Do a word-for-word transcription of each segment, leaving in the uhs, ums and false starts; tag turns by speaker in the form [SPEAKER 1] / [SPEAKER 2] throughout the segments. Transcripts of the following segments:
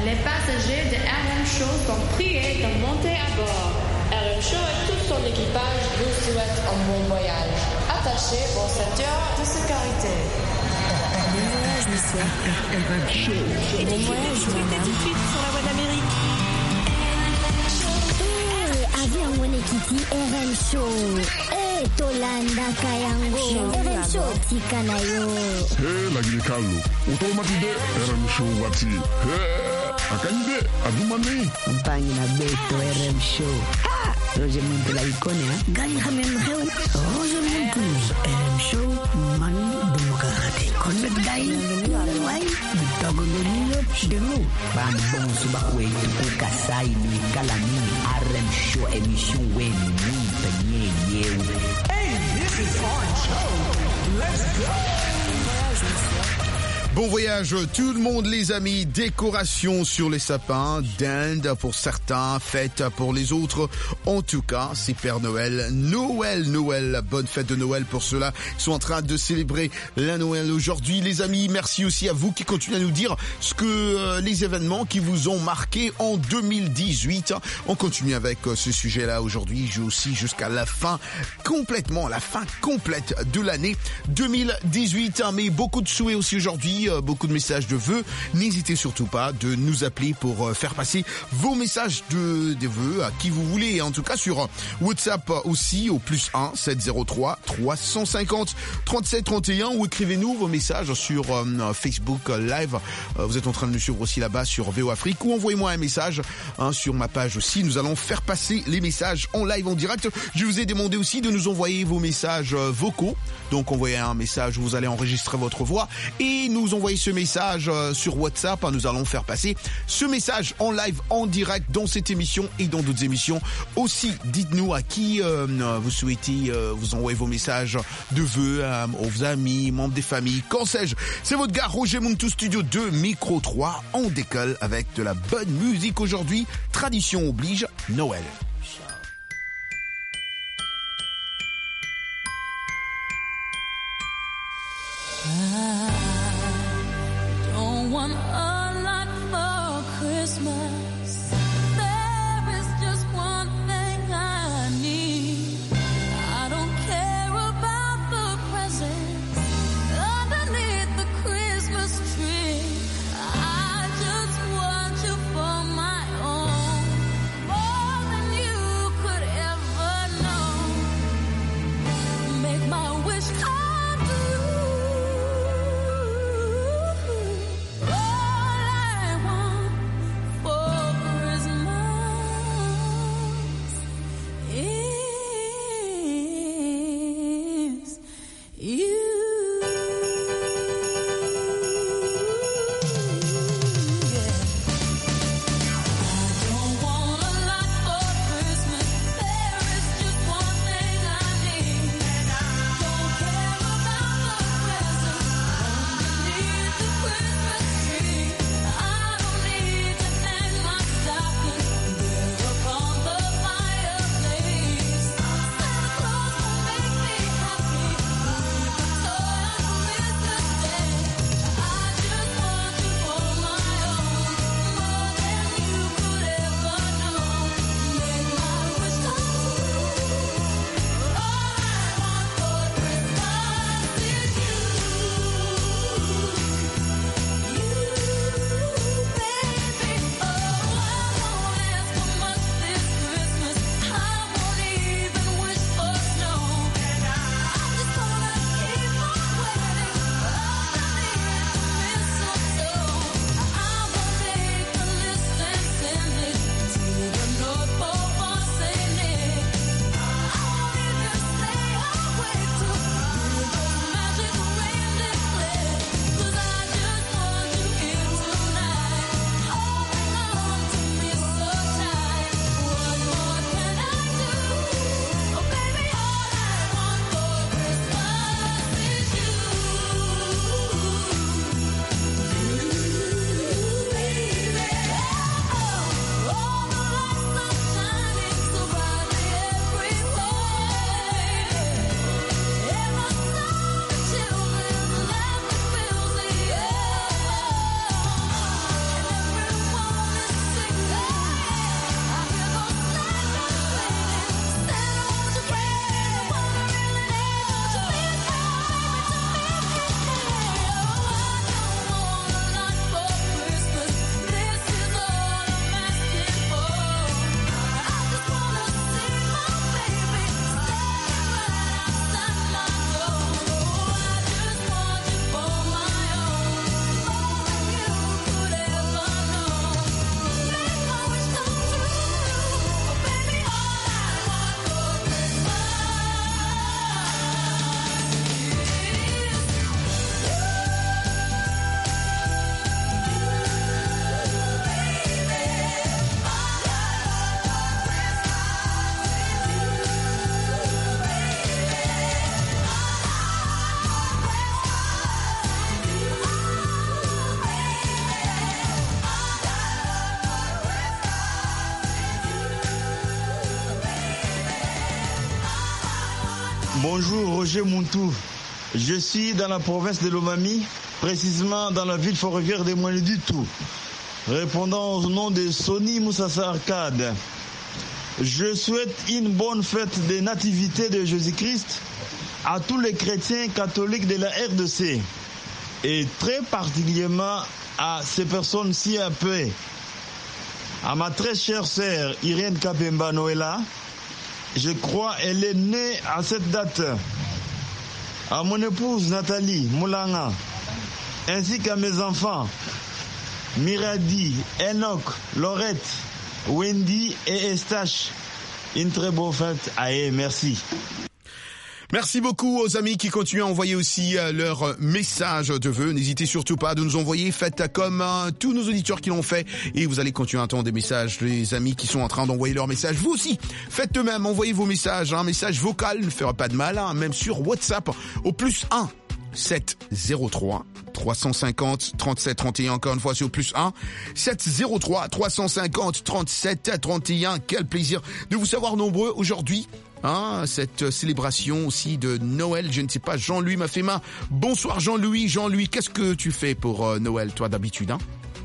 [SPEAKER 1] Les passagers de R M Show sont priés de monter à bord. R M Show et tout son équipage vous souhaitent un bon voyage. Attachez vos ceintures de sécurité.
[SPEAKER 2] Bon voyage, monsieur.
[SPEAKER 3] R M Show.
[SPEAKER 2] Et bon voyage, madame.
[SPEAKER 4] Tout de suite sur la voie d'Amérique.
[SPEAKER 5] Eh, avion wone kiti R M Show. Eh, Tolanda Kayango. R M Show tikana yo.
[SPEAKER 3] Eh, lagi ni Carlo. Automatide R M Show wati. Eh, akande adumani.
[SPEAKER 6] Mpangi na beto R M Show. Ah, Roger Muntu la ikone ha. Gali hamen heu. Roger Muntu. R M Show man demokrate. Konbet dai. Wai. Bitago lolo demo. Ban bon suba kwetu kukasai ni kalani R M Show émission weni ni penye yewe.
[SPEAKER 7] Hey, this is our show. Let's go.
[SPEAKER 8] Bon voyage tout le monde les amis, décoration sur les sapins, dinde pour certains, fête pour les autres. En tout cas, c'est Père Noël, Noël, Noël, bonne fête de Noël pour ceux-là qui sont en train de célébrer la Noël aujourd'hui. Les amis, merci aussi à vous qui continuez à nous dire ce que euh, les événements qui vous ont marqué en deux mille dix-huit. On continue avec euh, ce sujet-là aujourd'hui, je aussi jusqu'à la fin, complètement, la fin complète de l'année deux mille dix-huit. Mais beaucoup de souhaits aussi aujourd'hui. Beaucoup de messages de vœux. N'hésitez surtout pas de nous appeler pour faire passer vos messages de, de vœux à qui vous voulez. En tout cas sur WhatsApp aussi au plus un sept zéro trois trois cent cinquante trente-sept trente et un ou écrivez-nous vos messages sur euh, Facebook Live. Euh, vous êtes en train de nous suivre aussi là-bas sur V O Afrique ou envoyez-moi un message hein, sur ma page aussi. Nous allons faire passer les messages en live, en direct. Je vous ai demandé aussi de nous envoyer vos messages euh, vocaux. Donc envoyez un message où vous allez enregistrer votre voix et nous envoyer ce message euh, sur WhatsApp. Nous allons faire passer ce message en live, en direct dans cette émission et dans d'autres émissions. Aussi, dites-nous à qui euh, vous souhaitez euh, vous envoyer vos messages de vœux, euh, aux amis, membres des familles, qu'en sais-je. C'est votre gars Roger Muntu Studio deux, Micro trois. On décolle avec de la bonne musique aujourd'hui. Tradition oblige, Noël.
[SPEAKER 9] You
[SPEAKER 4] Bonjour, Roger Montou. Je suis dans la province de Lomami, précisément dans la ville ferroviaire de Moine-du-Tout. Répondant au nom de Sony Moussassa Arcade. Je souhaite une bonne fête de nativité de Jésus-Christ à tous les chrétiens catholiques de la R D C et très particulièrement à ces personnes si appelées. À ma très chère sœur Irène Kapemba Noëlla, je crois elle est née à cette date. À mon épouse Nathalie Moulanga, ainsi qu'à mes enfants Miradi, Enoch, Laurette, Wendy et Estache. Une très bonne fête à eux, merci.
[SPEAKER 8] Merci beaucoup aux amis qui continuent à envoyer aussi euh, leurs messages de vœux. N'hésitez surtout pas de nous envoyer. Faites comme euh, tous nos auditeurs qui l'ont fait. Et vous allez continuer à entendre des messages. Les amis qui sont en train d'envoyer leurs messages. Vous aussi, faites de même. Envoyez vos messages. Un hein. message vocal ne fera pas de mal. Hein. Même sur WhatsApp au plus un sept zéro trois trois cent cinquante trente-sept trente et un. Encore une fois, c'est au plus un sept zéro trois trois cent cinquante trente-sept trente et un. Quel plaisir de vous savoir nombreux aujourd'hui. Hein, cette célébration aussi de Noël, je ne sais pas, Jean-Louis m'a fait main. Bonsoir Jean-Louis, Jean-Louis, qu'est-ce que tu fais pour euh, Noël, toi, d'habitude, hein?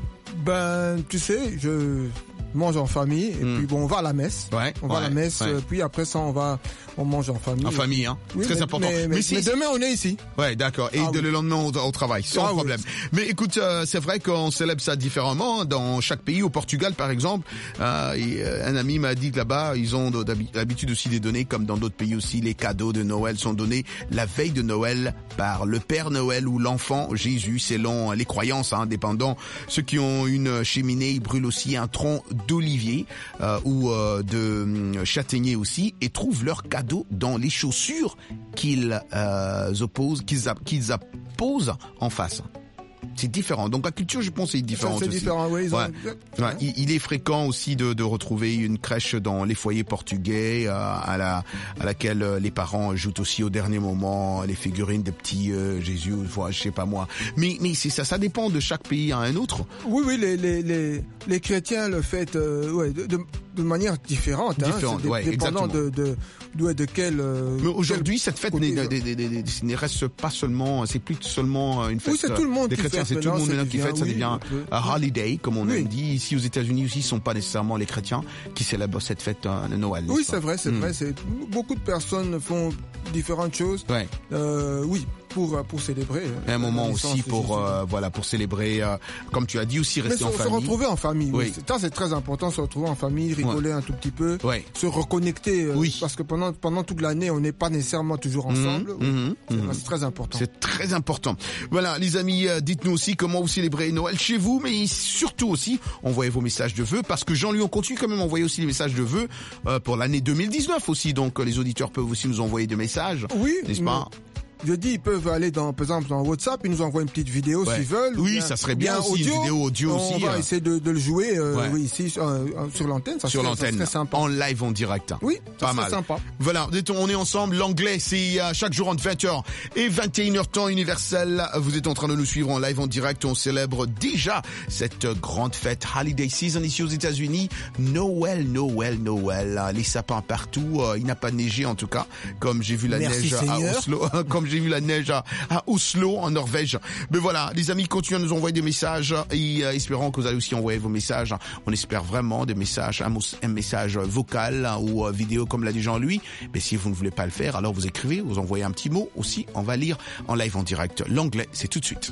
[SPEAKER 9] Ben, tu sais, je mange en famille, et mm. puis bon, on va à la messe.
[SPEAKER 8] Ouais,
[SPEAKER 9] on va
[SPEAKER 8] ouais,
[SPEAKER 9] à la messe,
[SPEAKER 8] ouais.
[SPEAKER 9] puis après ça, on va, on mange en famille.
[SPEAKER 8] En famille, hein.
[SPEAKER 9] Oui,
[SPEAKER 8] très
[SPEAKER 9] mais,
[SPEAKER 8] important.
[SPEAKER 9] Mais, mais, mais, si, mais demain, on est ici.
[SPEAKER 8] Ouais, d'accord. Et
[SPEAKER 9] ah,
[SPEAKER 8] de
[SPEAKER 9] oui.
[SPEAKER 8] le lendemain, on, on travaille, sans
[SPEAKER 9] ah,
[SPEAKER 8] problème.
[SPEAKER 9] Oui.
[SPEAKER 8] Mais écoute, euh, c'est vrai qu'on célèbre ça différemment dans chaque pays. Au Portugal, par exemple, euh, et, euh, un ami m'a dit que là-bas, ils ont d'habitude aussi des données, comme dans d'autres pays aussi, les cadeaux de Noël sont donnés la veille de Noël par le Père Noël ou l'enfant Jésus, selon les croyances, hein, dépendant. Ceux qui ont une cheminée, ils brûlent aussi un tronc d'olivier euh, ou euh, de châtaignier aussi, et trouvent leurs cadeaux dans les chaussures qu'ils euh, opposent, qu'ils, qu'ils apposent en face. C'est différent. Donc la culture, je pense, est différente.
[SPEAKER 9] C'est
[SPEAKER 8] aussi.
[SPEAKER 9] différent, oui. Ils
[SPEAKER 8] ouais.
[SPEAKER 9] ont...
[SPEAKER 8] ouais. Il, il est fréquent aussi de, de retrouver une crèche dans les foyers portugais, euh, à la à laquelle les parents ajoutent aussi au dernier moment les figurines des petits euh, Jésus, voilà, je sais pas moi. Mais mais c'est ça, ça dépend de chaque pays à un autre.
[SPEAKER 9] Oui, oui, les les les, les chrétiens le font, euh, ouais, de, de de manière différente,
[SPEAKER 8] différente,
[SPEAKER 9] hein,
[SPEAKER 8] ouais,
[SPEAKER 9] dépendant
[SPEAKER 8] exactement.
[SPEAKER 9] de de de, de quel. Euh,
[SPEAKER 8] Mais aujourd'hui,
[SPEAKER 9] quel
[SPEAKER 8] cette fête n'est, n'est, n'est, n'est, ne reste pas seulement, c'est plus seulement une fête.
[SPEAKER 9] Oui, c'est tout le monde
[SPEAKER 8] des
[SPEAKER 9] qui
[SPEAKER 8] chrétiens,
[SPEAKER 9] fête.
[SPEAKER 8] C'est tout le monde maintenant qui fête. Ça
[SPEAKER 9] oui,
[SPEAKER 8] devient
[SPEAKER 9] oui,
[SPEAKER 8] un holiday, comme on
[SPEAKER 9] oui.
[SPEAKER 8] dit. Ici aux États-Unis aussi, ce sont pas nécessairement les chrétiens qui célèbrent cette fête de Noël.
[SPEAKER 9] Oui, c'est vrai, c'est
[SPEAKER 8] mmh.
[SPEAKER 9] vrai. C'est beaucoup de personnes font différentes choses.
[SPEAKER 8] Ouais.
[SPEAKER 9] Euh, oui. Pour, pour célébrer.
[SPEAKER 8] Un moment aussi pour euh, voilà pour célébrer, euh, comme tu as dit aussi rester
[SPEAKER 9] Mais
[SPEAKER 8] en
[SPEAKER 9] se,
[SPEAKER 8] famille.
[SPEAKER 9] Se retrouver en famille.
[SPEAKER 8] Oui.
[SPEAKER 9] Oui. Ça c'est très important, se retrouver en famille, rigoler ouais. un tout petit peu,
[SPEAKER 8] ouais.
[SPEAKER 9] se reconnecter. Euh,
[SPEAKER 8] oui.
[SPEAKER 9] Parce que pendant pendant toute l'année, on n'est pas nécessairement toujours ensemble.
[SPEAKER 8] Mmh, mmh,
[SPEAKER 9] c'est,
[SPEAKER 8] mmh.
[SPEAKER 9] c'est très important.
[SPEAKER 8] C'est très important. Voilà, les amis, euh, dites-nous aussi comment vous célébrez Noël chez vous, mais surtout aussi envoyez vos messages de vœux, parce que Jean-Louis, on continue quand même à envoyer aussi les messages de vœux euh, pour l'année deux mille dix-neuf aussi. Donc les auditeurs peuvent aussi nous envoyer des messages.
[SPEAKER 9] Oui.
[SPEAKER 8] N'est-ce pas?
[SPEAKER 9] Je dis, ils peuvent aller dans, par exemple, dans WhatsApp, ils nous envoient une petite vidéo ouais. s'ils veulent.
[SPEAKER 8] Oui,
[SPEAKER 9] bien,
[SPEAKER 8] ça serait bien, bien aussi,
[SPEAKER 9] audio,
[SPEAKER 8] une vidéo audio
[SPEAKER 9] on
[SPEAKER 8] aussi.
[SPEAKER 9] On va euh... essayer de, de le jouer, euh,
[SPEAKER 8] ouais.
[SPEAKER 9] oui, ici, euh, sur l'antenne. Ça
[SPEAKER 8] sur
[SPEAKER 9] serait,
[SPEAKER 8] l'antenne,
[SPEAKER 9] ça serait sympa.
[SPEAKER 8] En live, en direct.
[SPEAKER 9] Oui, ça
[SPEAKER 8] pas
[SPEAKER 9] serait
[SPEAKER 8] mal.
[SPEAKER 9] sympa.
[SPEAKER 8] Voilà, on est ensemble. L'anglais, c'est euh, chaque jour entre vingt heures et vingt et une heures temps universel. Vous êtes en train de nous suivre en live, en direct. On célèbre déjà cette grande fête Holiday Season ici aux États-Unis. Noël, Noël, Noël. Les sapins partout. Il n'a pas neigé en tout cas, comme j'ai vu la
[SPEAKER 9] Merci
[SPEAKER 8] neige
[SPEAKER 9] Seigneur.
[SPEAKER 8] à Oslo. Comme j'ai vu la neige à, à Oslo en Norvège. Mais voilà, les amis, continuez à nous envoyer des messages et euh, espérons que vous allez aussi envoyer vos messages. On espère vraiment des messages, un, un message vocal ou euh, vidéo comme l'a dit Jean-Louis. Mais si vous ne voulez pas le faire, alors vous écrivez, vous envoyez un petit mot aussi. On va lire en live en direct. L'anglais, c'est tout de suite.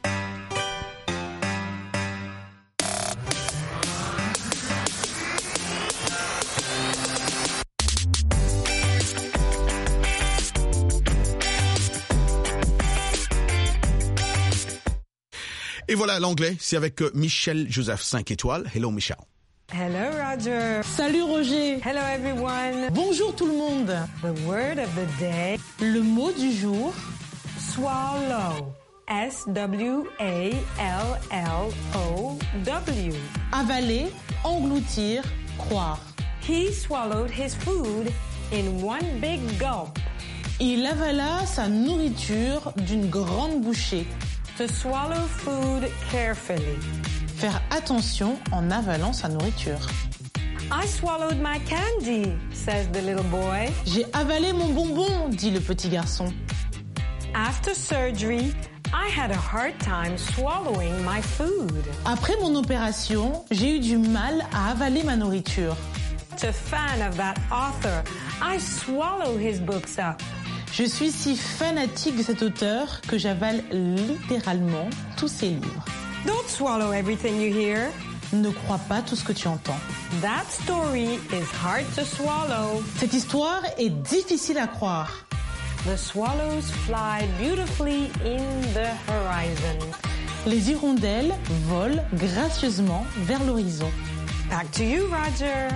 [SPEAKER 8] Et voilà, l'anglais, c'est avec Michel Joseph cinq étoiles. Hello Michel.
[SPEAKER 10] Hello Roger.
[SPEAKER 2] Salut Roger.
[SPEAKER 10] Hello everyone.
[SPEAKER 2] Bonjour tout le monde.
[SPEAKER 10] The word of the day.
[SPEAKER 2] Le mot du jour.
[SPEAKER 10] Swallow. S W A L L O W.
[SPEAKER 2] Avaler, engloutir, croire.
[SPEAKER 10] He swallowed his food in one big gulp.
[SPEAKER 2] Il avala sa nourriture d'une grande bouchée.
[SPEAKER 10] To swallow food carefully.
[SPEAKER 2] Faire attention en avalant sa nourriture.
[SPEAKER 10] I swallowed my candy, says the little boy.
[SPEAKER 2] J'ai avalé mon bonbon, dit le petit garçon.
[SPEAKER 10] After surgery, I had a hard time swallowing my food.
[SPEAKER 2] Après mon opération, j'ai eu du mal à avaler ma nourriture.
[SPEAKER 10] A fan of that author, I swallow his books up.
[SPEAKER 2] Je suis si fanatique de cet auteur que j'avale littéralement tous ses livres.
[SPEAKER 10] Don't swallow everything you hear.
[SPEAKER 2] Ne crois pas tout ce que tu entends.
[SPEAKER 10] That story is hard to swallow.
[SPEAKER 2] Cette histoire est difficile à croire.
[SPEAKER 10] The swallows fly beautifully in the horizon.
[SPEAKER 2] Les hirondelles volent gracieusement vers l'horizon.
[SPEAKER 10] Back to you, Roger.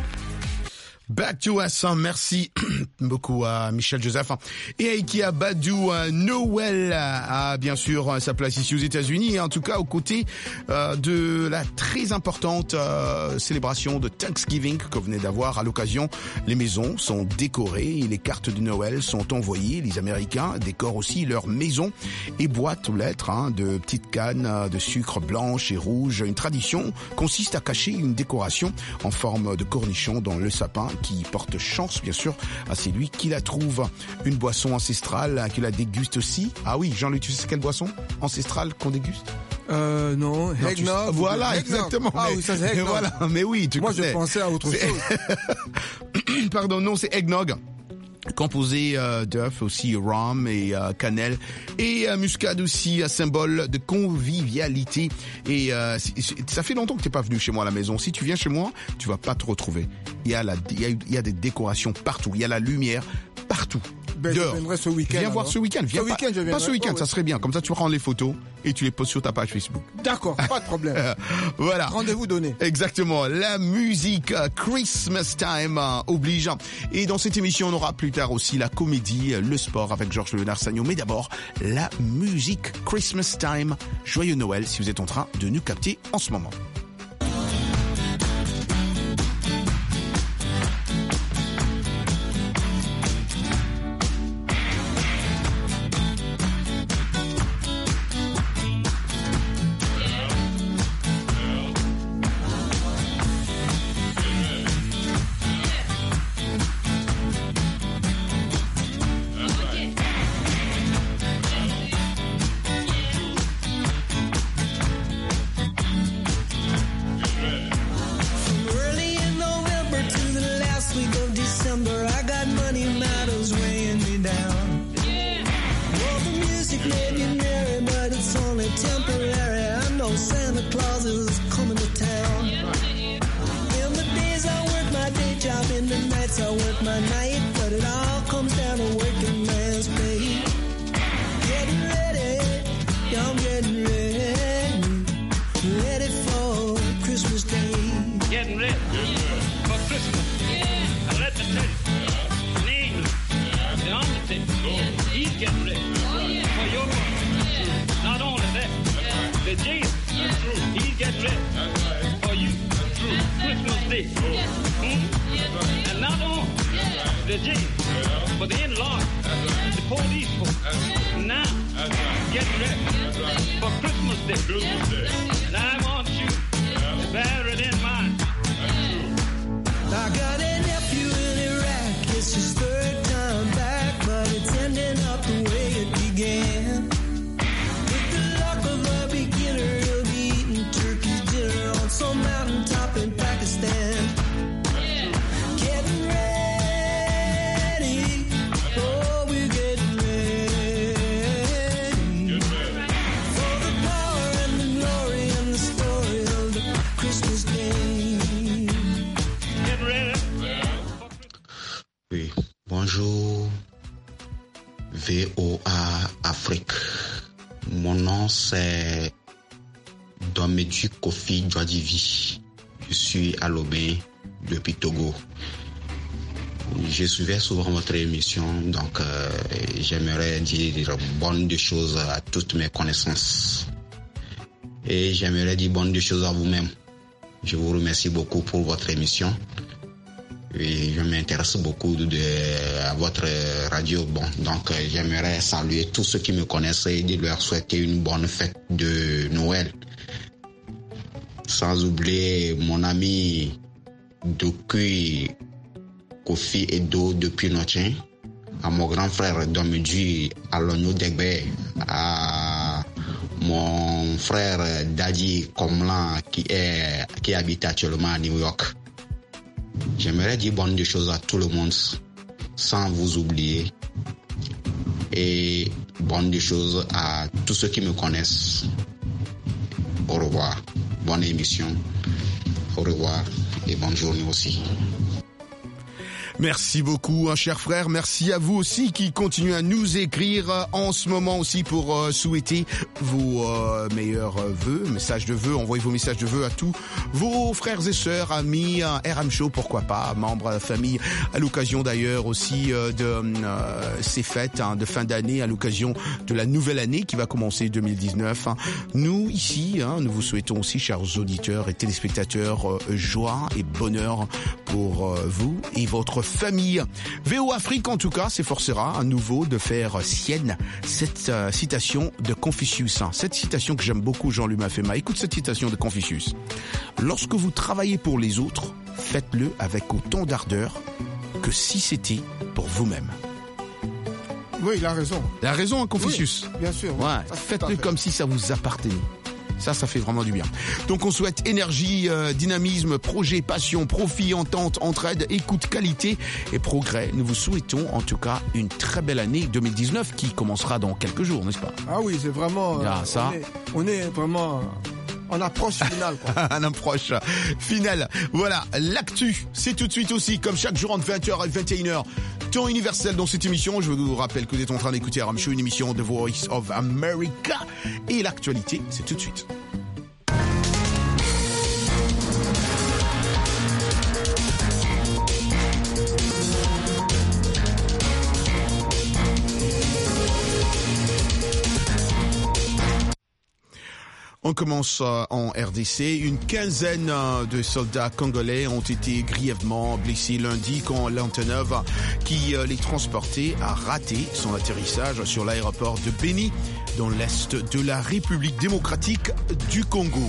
[SPEAKER 8] Back to us, merci beaucoup à Michel Joseph et à Ikea Badou. Noël a bien sûr sa place ici aux États-Unis et en tout cas aux côtés euh, de la très importante euh, célébration de Thanksgiving que vous venez d'avoir à l'occasion. Les maisons sont décorées et les cartes de Noël sont envoyées. Les Américains décorent aussi leurs maisons et boîtes aux lettres hein, de petites cannes de sucre blanche et rouge. Une tradition consiste à cacher une décoration en forme de cornichon dans le sapin qui porte chance, bien sûr, à celui qui la trouve. Une boisson ancestrale qui la déguste aussi. Ah oui, Jean-Luc, tu sais quelle boisson ancestrale qu'on déguste?
[SPEAKER 9] Euh, non,
[SPEAKER 8] non
[SPEAKER 9] eggnog.
[SPEAKER 8] Tu... Voilà,
[SPEAKER 9] eggnog.
[SPEAKER 8] exactement.
[SPEAKER 9] Ah
[SPEAKER 8] mais,
[SPEAKER 9] oui, ça c'est eggnog.
[SPEAKER 8] Voilà, mais oui, tu
[SPEAKER 9] Moi,
[SPEAKER 8] connais.
[SPEAKER 9] je pensais à autre chose.
[SPEAKER 8] Pardon, non, c'est eggnog. Composé euh, d'œufs, aussi rhum et euh, cannelle et euh, muscade aussi, un symbole de convivialité. Et euh, c'est, c'est, ça fait longtemps que t'es pas venu chez moi à la maison. Si tu viens chez moi, tu vas pas te retrouver. Il y a la, il y a, il y a des décorations partout. Il y a la lumière partout.
[SPEAKER 9] Ben, je viendrai ce week-end.
[SPEAKER 8] Viens voir
[SPEAKER 9] alors.
[SPEAKER 8] ce week-end. Viens
[SPEAKER 9] ce
[SPEAKER 8] pas,
[SPEAKER 9] week-end, je viendrai.
[SPEAKER 8] pas ce week-end,
[SPEAKER 9] oh,
[SPEAKER 8] ça
[SPEAKER 9] ouais.
[SPEAKER 8] serait bien. Comme ça, tu prends les photos et tu les postes sur ta page Facebook.
[SPEAKER 9] D'accord, pas de problème.
[SPEAKER 8] Voilà.
[SPEAKER 9] Rendez-vous donné.
[SPEAKER 8] Exactement. La musique euh, Christmas Time euh, oblige. Et dans cette émission, on aura plus tard aussi la comédie, euh, le sport avec Georges Léonard Sagnon. Mais d'abord, la musique Christmas Time. Joyeux Noël si vous êtes en train de nous capter en ce moment.
[SPEAKER 11] Bonjour, V O A Afrique. Mon nom c'est Domedu Kofi Djadivi. Je suis à Lobé depuis Togo. Je suivais souvent votre émission, donc euh, j'aimerais dire bonne de choses à toutes mes connaissances. Et j'aimerais dire bonne de choses à vous-même. Je vous remercie beaucoup pour votre émission. Et je m'intéresse beaucoup de, de, à votre radio. Bon, donc euh, j'aimerais saluer tous ceux qui me connaissent et de leur souhaiter une bonne fête de Noël. Sans oublier mon ami depuis Kofi Edo depuis Noche, à mon grand frère Domedji Alono Degbe, à mon frère Daddy Komlan qui est qui habite actuellement à New York. J'aimerais dire bonne des choses à tout le monde sans vous oublier, et bonne des choses à tous ceux qui me connaissent. Au revoir, bonne émission, au revoir et bonne journée aussi.
[SPEAKER 8] Merci beaucoup, hein, cher frère. Merci à vous aussi qui continuez à nous écrire euh, en ce moment aussi pour euh, souhaiter vos euh, meilleurs euh, vœux, messages de vœux. Envoyez vos messages de vœux à tous vos frères et sœurs, amis, euh, R M Show, pourquoi pas, membres de la famille, à l'occasion d'ailleurs aussi euh, de euh, ces fêtes hein, de fin d'année, à l'occasion de la nouvelle année qui va commencer deux mille dix-neuf. Hein. Nous, ici, hein, nous vous souhaitons aussi, chers auditeurs et téléspectateurs, euh, joie et bonheur pour euh, vous et votre famille. V O Afrique, en tout cas, s'efforcera à nouveau de faire sienne cette euh, citation de Confucius. Hein. Cette citation que j'aime beaucoup, Jean-Louis Mafema. Écoute cette citation de Confucius. Lorsque vous travaillez pour les autres, faites-le avec autant d'ardeur que si c'était pour vous-même.
[SPEAKER 9] Oui, il a raison.
[SPEAKER 8] Il a raison, hein, Confucius.
[SPEAKER 9] Oui, bien sûr.
[SPEAKER 8] Ouais, oui, faites-le comme si ça vous appartenait. Ça, ça fait vraiment du bien. Donc, on souhaite énergie, euh, dynamisme, projet, passion, profit, entente, entraide, écoute, qualité et progrès. Nous vous souhaitons, en tout cas, une très belle année deux mille dix-neuf qui commencera dans quelques jours, n'est-ce pas?
[SPEAKER 9] Ah oui, c'est vraiment... Euh,
[SPEAKER 8] ah, ça.
[SPEAKER 9] On est, on est vraiment... En approche finale, quoi.
[SPEAKER 8] En approche finale. Voilà, l'actu, c'est tout de suite aussi, comme chaque jour entre vingt heures et vingt et une heures. Temps universel dans cette émission. Je vous rappelle que vous êtes en train d'écouter R M Show, une émission The Voice of America. Et l'actualité, c'est tout de suite. On commence en R D C. Une quinzaine de soldats congolais ont été grièvement blessés lundi quand l'Antonov qui les transportait a raté son atterrissage sur l'aéroport de Beni dans l'est de la République démocratique du Congo.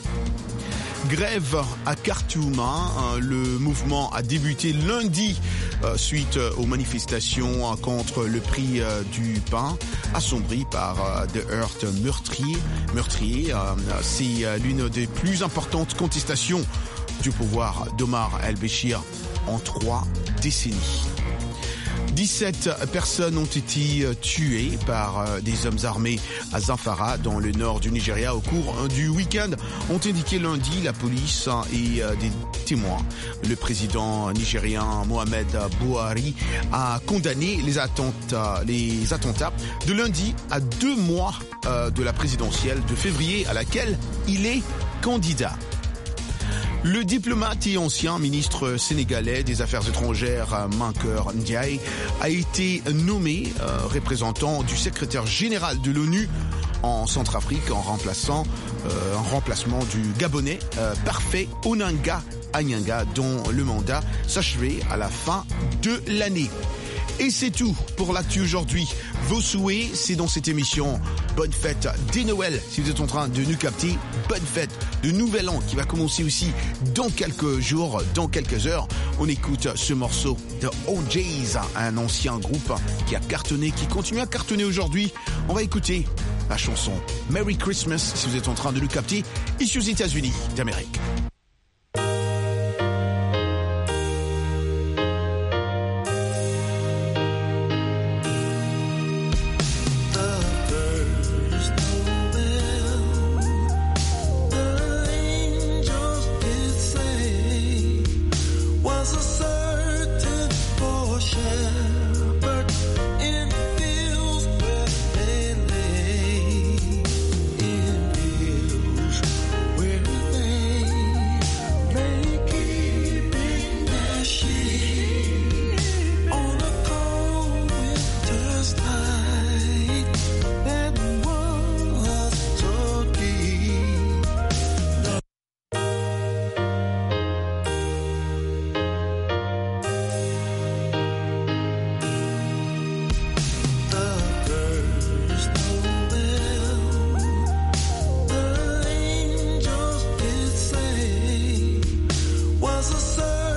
[SPEAKER 8] Grève à Khartoum, hein, le mouvement a débuté lundi euh, suite aux manifestations contre le prix euh, du pain, assombri par euh, des heurts meurtriers. meurtriers. Euh, c'est euh, l'une des plus importantes contestations du pouvoir d'Omar el-Béchir en trois décennies. dix-sept personnes ont été tuées par des hommes armés à Zamfara, dans le nord du Nigeria, au cours du week-end, ont indiqué lundi la police et des témoins. Le président nigérien Mohamed Buhari a condamné les attentats, les attentats de lundi à deux mois de la présidentielle de février à laquelle il est candidat. Le diplomate et ancien ministre sénégalais des Affaires étrangères Mankeur Ndiaye a été nommé euh, représentant du secrétaire général de l'ONU en Centrafrique en remplaçant euh, en remplacement du Gabonais euh, Parfait Onanga Anyanga, dont le mandat s'achevait à la fin de l'année. Et c'est tout pour l'actu aujourd'hui. Vos souhaits, c'est dans cette émission. Bonne fête dès Noël, si vous êtes en train de nous capter. Bonne fête de Nouvel An qui va commencer aussi dans quelques jours, dans quelques heures. On écoute ce morceau de O J's, un ancien groupe qui a cartonné, qui continue à cartonner aujourd'hui. On va écouter la chanson Merry Christmas, si vous êtes en train de nous capter, ici aux États-Unis d'Amérique.
[SPEAKER 12] Was a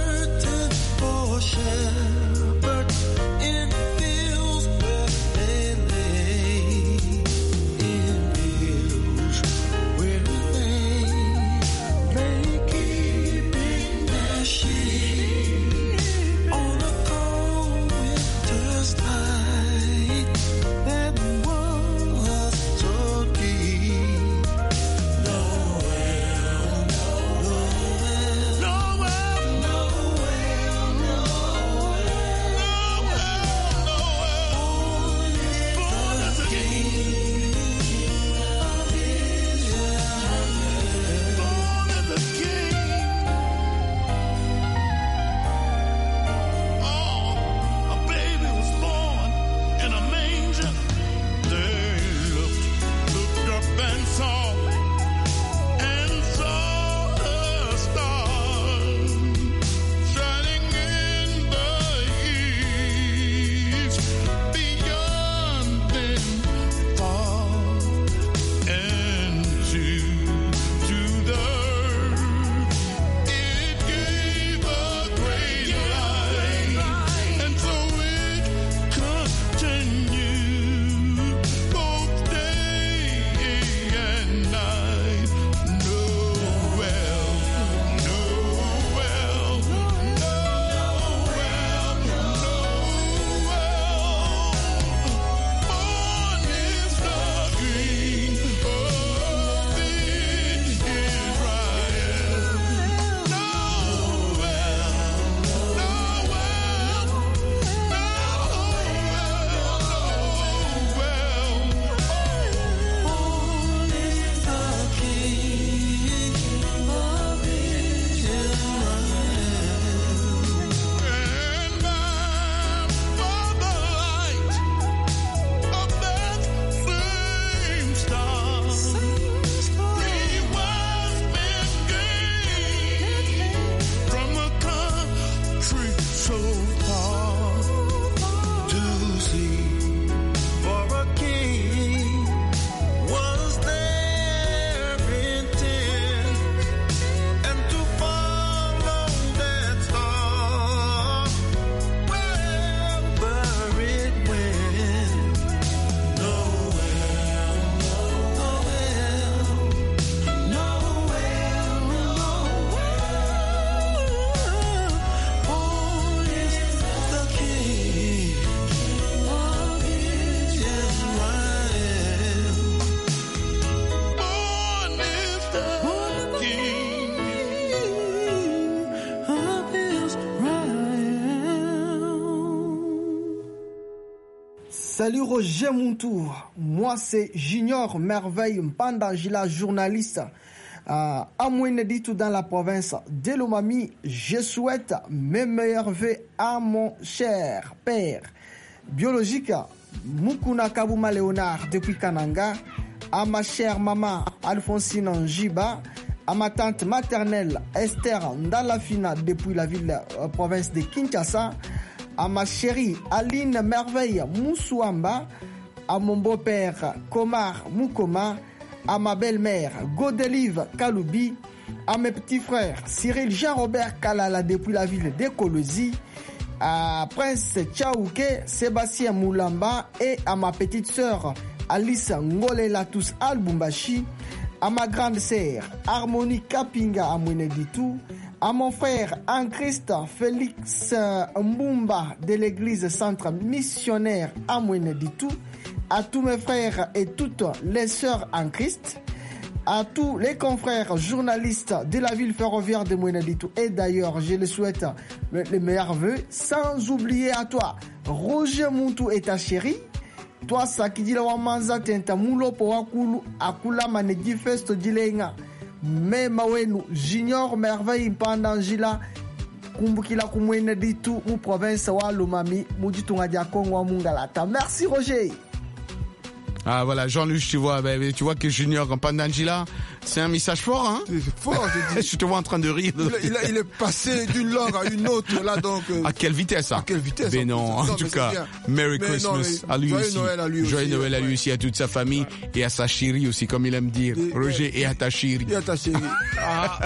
[SPEAKER 9] Salut Roger Montou, moi c'est Junior Merveille Mpandangila, journaliste euh, à Mouineditu dans la province de Lomami. Je souhaite mes meilleurs vœux à mon cher père biologique Mukuna Kabuma Léonard depuis Kananga, à ma chère maman Alphonsine Njiba, à ma tante maternelle Esther Ndalafina depuis la ville euh, province de Kinshasa, à ma chérie Aline Merveille Moussouamba, à mon beau-père Komar Moukoma, à ma belle-mère Godelive Kaloubi, à mes petits frères Cyril Jean-Robert Kalala depuis la ville de Kolosi, à Prince Tchaouke, Sébastien Moulamba et à ma petite sœur Alice Ngolela tous Albumbashi, à ma grande sœur Harmonie Kapinga à Mouineditu, à mon frère en Christ Félix Mbumba de l'église centre missionnaire à Mouineditu, à tous mes frères et toutes les sœurs en Christ, à tous les confrères journalistes de la ville ferroviaire de Mouineditu, et d'ailleurs je les souhaite les meilleurs vœux, sans oublier à toi Roger Montou et ta chérie, toi Sakidila Wamanza Tenta Mulo Powakulu Akula Manegi Festo Dilenga me mawenu Junior Merveille Mpandangila kumbukila kumweneditu mu province wa Lomami mujitunga dia Kongo wa Mungalata. Merci Roger.
[SPEAKER 8] Ah voilà, Jean-Luc, tu vois, ben, tu vois que Junior Mpandangila, c'est un message fort, hein.
[SPEAKER 9] C'est fort, je dis.
[SPEAKER 8] Je te vois en train de rire.
[SPEAKER 9] Il, il, a, il est passé d'une langue à une autre, là, donc. Euh...
[SPEAKER 8] À quelle vitesse, ça?
[SPEAKER 9] À quelle vitesse?
[SPEAKER 8] Mais non, en tout cas, Merry mais Christmas non, mais, à lui
[SPEAKER 9] joyeux
[SPEAKER 8] aussi.
[SPEAKER 9] Noël à lui
[SPEAKER 8] joyeux
[SPEAKER 9] aussi.
[SPEAKER 8] Noël à lui
[SPEAKER 9] ouais.
[SPEAKER 8] aussi, à toute sa famille, ouais. Et à sa chérie aussi, comme il aime dire. Et, Roger, et, et à ta chérie.
[SPEAKER 9] Et à ta chérie. Ah.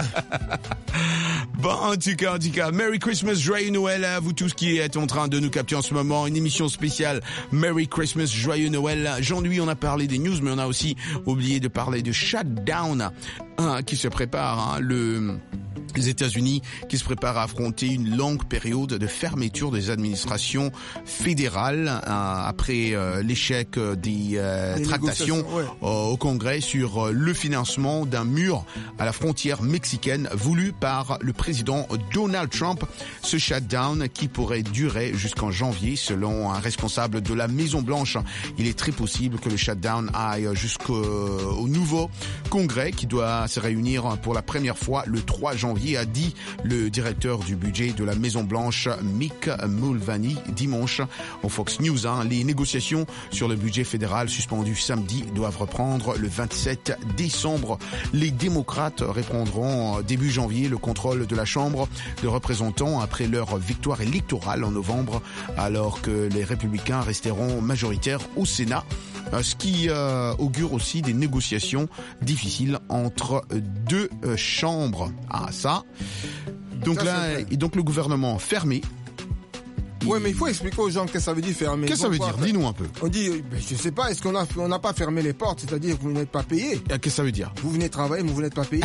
[SPEAKER 8] Bon, en tout cas, en tout cas, Merry Christmas, joyeux Noël à vous tous qui êtes en train de nous capter en ce moment. Une émission spéciale Merry Christmas, joyeux Noël. Jean-Louis, on a parlé des news, mais on a aussi oublié de parler de shutdown hein, qui se prépare. Hein, le Les États-Unis qui se préparent à affronter une longue période de fermeture des administrations fédérales euh, après euh, l'échec des euh, tractations ouais. euh, au Congrès sur euh, le financement d'un mur à la frontière mexicaine voulu par le président Donald Trump. Ce shutdown qui pourrait durer jusqu'en janvier selon un responsable de la Maison-Blanche. Il est très possible que le shutdown aille jusqu'au nouveau Congrès qui doit se réunir pour la première fois le trois janvier, a dit le directeur du budget de la Maison-Blanche, Mick Mulvaney, dimanche au Fox News. Hein. Les négociations sur le budget fédéral suspendu samedi doivent reprendre le vingt-sept décembre. Les démocrates reprendront début janvier le contrôle de la Chambre de représentants après leur victoire électorale en novembre, alors que les républicains resteront majoritaires au Sénat, ce qui euh, augure aussi des négociations difficiles entre deux euh, chambres. Ah, ça. Donc ça, là, et donc le gouvernement fermé.
[SPEAKER 9] Oui, mais il faut expliquer aux gens ce que ça veut dire fermer.
[SPEAKER 8] Qu'est-ce que ça veut dire? Dis-nous un peu.
[SPEAKER 9] On dit, ben, je sais pas, est-ce qu'on a, on n'a pas fermé les portes, c'est-à-dire que vous n'êtes pas payé?
[SPEAKER 8] Qu'est-ce que ça veut dire?
[SPEAKER 9] Vous venez travailler, mais vous n'êtes pas payé.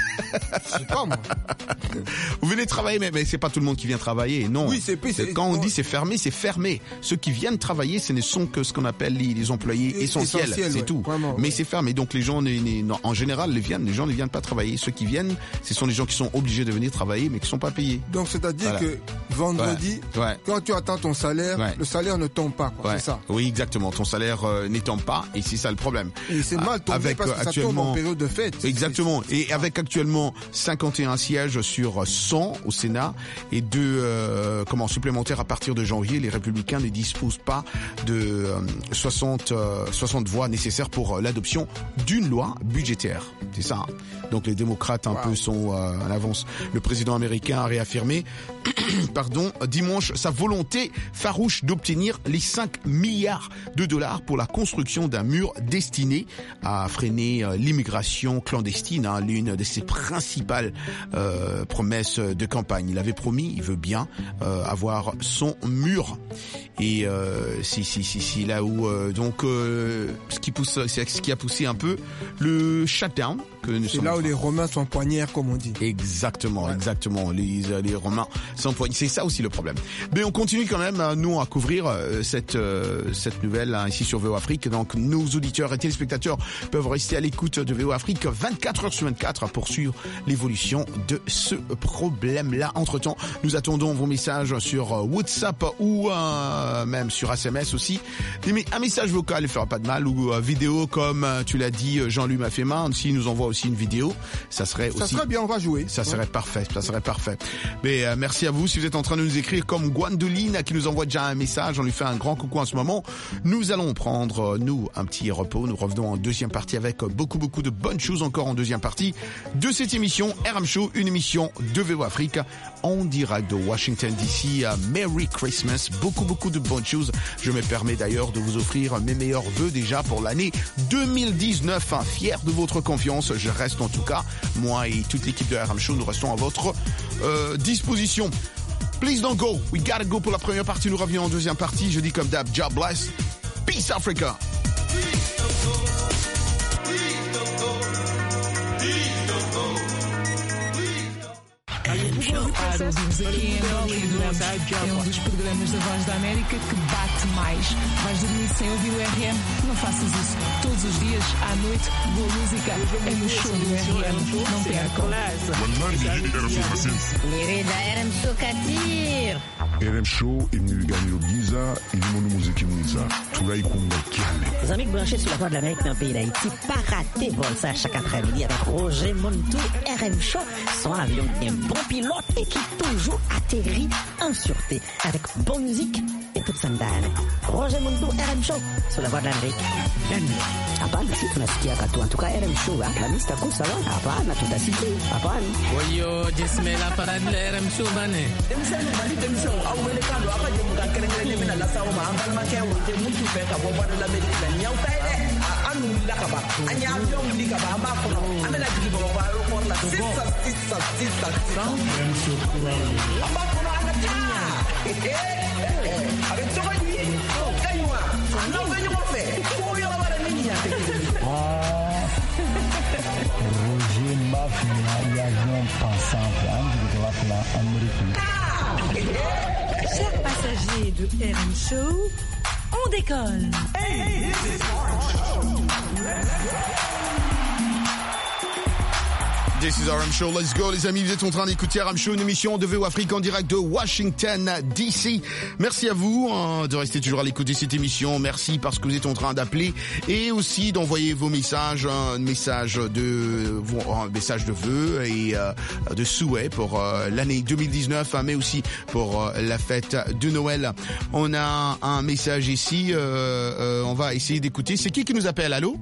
[SPEAKER 9] Je sais pas, moi.
[SPEAKER 8] Vous venez travailler, mais, mais c'est pas tout le monde qui vient travailler, non.
[SPEAKER 9] Oui, c'est, c'est,
[SPEAKER 8] c'est quand on dit c'est fermé, c'est fermé. Ceux qui viennent travailler, ce ne sont que ce qu'on appelle les, les employés essentiels, essentiel, c'est ouais, tout. Vraiment, mais ouais. C'est fermé. Donc les gens, les, les, non, en général, les viennent, les gens ne viennent pas travailler. Ceux qui viennent, ce sont les gens qui sont obligés de venir travailler, mais qui sont pas payés.
[SPEAKER 9] Donc c'est-à-dire voilà. que vendredi, ouais. Ouais. quand tu attends ton salaire, ouais. le salaire ne tombe pas, quoi. Ouais. C'est ça.
[SPEAKER 8] Oui, exactement. Ton salaire euh, ne tombe pas, et c'est ça le problème.
[SPEAKER 9] Et c'est mal tombé avec, parce que ça tombe en période de fête.
[SPEAKER 8] Exactement.
[SPEAKER 9] C'est, c'est,
[SPEAKER 8] et avec actuellement cinquante et un sièges sur cent au Sénat et deux euh, comment supplémentaires à partir de janvier, les républicains ne disposent pas de euh, soixante, euh, soixante voix nécessaires pour euh, l'adoption d'une loi budgétaire. C'est ça. Donc les démocrates un wow. peu sont euh, en avance. Le président américain a réaffirmé pardon, dimanche sa volonté farouche d'obtenir les cinq milliards de dollars pour la construction d'un mur destiné à freiner euh, l'immigration clandestine, hein, l'une de ses principales euh, promesses de campagne. Il avait promis, il veut bien euh, avoir son mur. Et euh, si si si si là où euh, donc euh, ce qui pousse, c'est ce qui a poussé un peu le shutdown que nous
[SPEAKER 12] C'est
[SPEAKER 8] sommes.
[SPEAKER 12] là où les Romains sont poignards, comme on dit.
[SPEAKER 8] Exactement, ouais. exactement. Les, les Romains sont poignards. C'est ça aussi le problème. Mais on continue quand même, nous, à couvrir euh, cette euh, cette nouvelle hein, ici sur V O Afrique. Donc, nos auditeurs et téléspectateurs peuvent rester à l'écoute de V O Afrique vingt-quatre heures sur vingt-quatre pour suivre l'évolution de ce problème-là. Entre-temps, nous attendons vos messages sur WhatsApp ou euh, même sur S M S aussi. Un message vocal ne fera pas de mal ou euh, vidéo comme euh, tu l'as dit, Jean-Louis m'a fait main. S'il nous envoie aussi une vidéo, ça serait
[SPEAKER 12] ça
[SPEAKER 8] aussi...
[SPEAKER 12] Ça serait bien, on va jouer.
[SPEAKER 8] Ça serait ouais. parfait, ça serait parfait. Mais euh, merci à vous si vous êtes en train de nous écrire comme Gwendoline qui nous envoie déjà un message. On lui fait un grand coucou en ce moment. Nous allons prendre, nous, un petit repos. Nous revenons en deuxième partie avec beaucoup, beaucoup de bonnes choses encore en deuxième partie de cette émission R M Show, une émission de V O Afrique en direct de Washington D C. Merry Christmas, beaucoup, beaucoup de bonnes choses. Je me permets d'ailleurs de vous offrir mes meilleurs vœux déjà pour l'année deux mille dix-neuf. Fier de votre confiance, je reste en tout cas, moi et toute l'équipe de R M Show, nous restons à votre euh, disposition. Please don't go, we gotta go pour la première partie, nous revenons en deuxième partie. Je dis comme d'hab, God bless, peace Africa.
[SPEAKER 13] Para ouvimos aqui em Angola e durante é um dos programas da Voz da América que bate mais. Vais dormir sem ouvir o R M? Não faças isso. Todos os dias, à noite, boa música é no show do R M. Não percam.
[SPEAKER 5] Nirida R M Show Katir.
[SPEAKER 3] R M Show imnirigani Giza ilimono muziki mwiza tulaikumba kiale.
[SPEAKER 6] Les amis branchés sur la Voix de l'Amérique dans le pays d'Haïti, pas rater vol ça chaque après-midi avec Roger Montou. R M Show, son avion un bon pilote et qui toujours atterrit en sûreté avec bonne musique et toute sa dame. Roger Montou, R M Show sur la Voix de l'Amérique. Hapana, si tunasikia katu. En tout cas, R M Show, la mista kusa wa. Hapana, tutasikia. Hapana.
[SPEAKER 14] Oyo, jismela parade la R M Show bane.
[SPEAKER 15] Demsenu bali demsenu au welekando apa je muka kerengere mena la sawo ma ambal ma kewo te mutu fe ka boba de l'Amérique la nyaw tayde anu la ka ba anya avion li ka ba ma ko amena jigi bo ba ro ko la sisa sisa sisa R M Show amba ko na ta avec tout le monde kaywa non venez on fait pour yo la nini ya
[SPEAKER 16] Roger Mafia l'avion passant en Amérique.
[SPEAKER 13] Chers passagers de R M Show, on décolle. Hey, this is R M Show.
[SPEAKER 8] This is R M Show, let's go les amis, vous êtes en train d'écouter R M Show, une émission de V O Afrique en direct de Washington D C. Merci à vous hein, de rester toujours à l'écoute de cette émission, merci parce que vous êtes en train d'appeler et aussi d'envoyer vos messages, un message de, un message de vœux et euh, de souhaits pour euh, l'année deux mille dix-neuf, hein, mais aussi pour euh, la fête de Noël. On a un message ici, euh, euh, on va essayer d'écouter. C'est qui qui nous appelle, allô?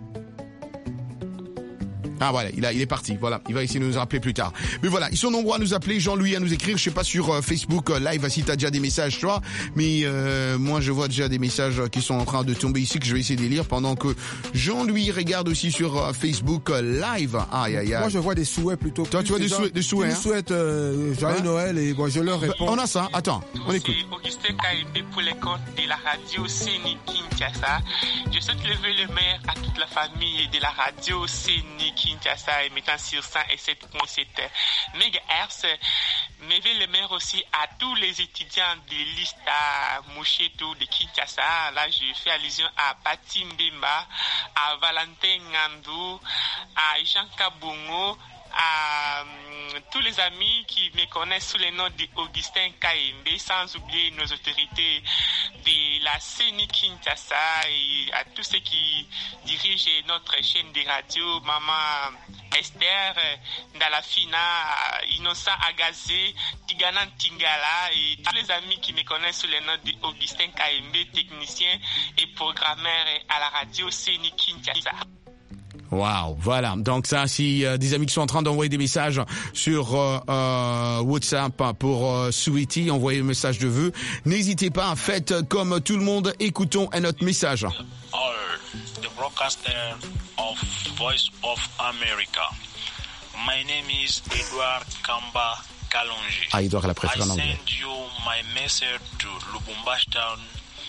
[SPEAKER 8] Ah voilà, il, a, il est parti, voilà, il va essayer de nous rappeler plus tard. Mais voilà, ils sont nombreux à nous appeler, Jean-Louis à nous écrire, je sais pas sur euh, Facebook euh, Live si t'as déjà des messages toi, mais euh, moi je vois déjà des messages qui sont en train de tomber ici que je vais essayer de lire pendant que Jean-Louis regarde aussi sur euh, Facebook euh, Live. Aïe aïe aïe.
[SPEAKER 12] Moi je vois des souhaits plutôt.
[SPEAKER 8] Toi tu vois des souhaits, des souhaits.
[SPEAKER 12] Ils hein? souhaitent euh, joyeux ouais. Noël et bon, je leur réponds.
[SPEAKER 8] Bah, on a ça, attends, on écoute.
[SPEAKER 17] C'est Augustin Kaimbe pour les comptes de la radio Séni Kinshasa. Je souhaite lever le meilleur à toute la famille de la radio Séni Kinshasa et sur cent sept virgule sept mégahertz. Mais le maire aussi à tous les étudiants de l'Ista Mouchetou de Kinshasa. Là, je fais allusion à Pati Mbemba, à Valentin Ngandou, à Jean Kabungo, à um, tous les amis qui me connaissent sous le nom d'Augustin Kaimbe, sans oublier nos autorités de la Séni Kinshasa et à tous ceux qui dirigent notre chaîne de radio, Maman Esther, Ndalafina, Innocent Agazé, Tigana Tingala et tous les amis qui me connaissent sous le nom d'Augustin Kaimbe, technicien et programmeur à la radio Séni Kinshasa.
[SPEAKER 8] Wow, voilà. Donc ça, si euh, des amis qui sont en train d'envoyer des messages sur euh, euh, WhatsApp pour euh, Sweetie, envoyer un message de vœux, n'hésitez pas, faites comme tout le monde, écoutons un autre message.
[SPEAKER 18] All the broadcaster of Voice of America. My name is Edward Kamba Kalonji.
[SPEAKER 8] Ah, Edouard, elle a préféré en anglais.
[SPEAKER 18] I send you my message to Lubumbashi Town.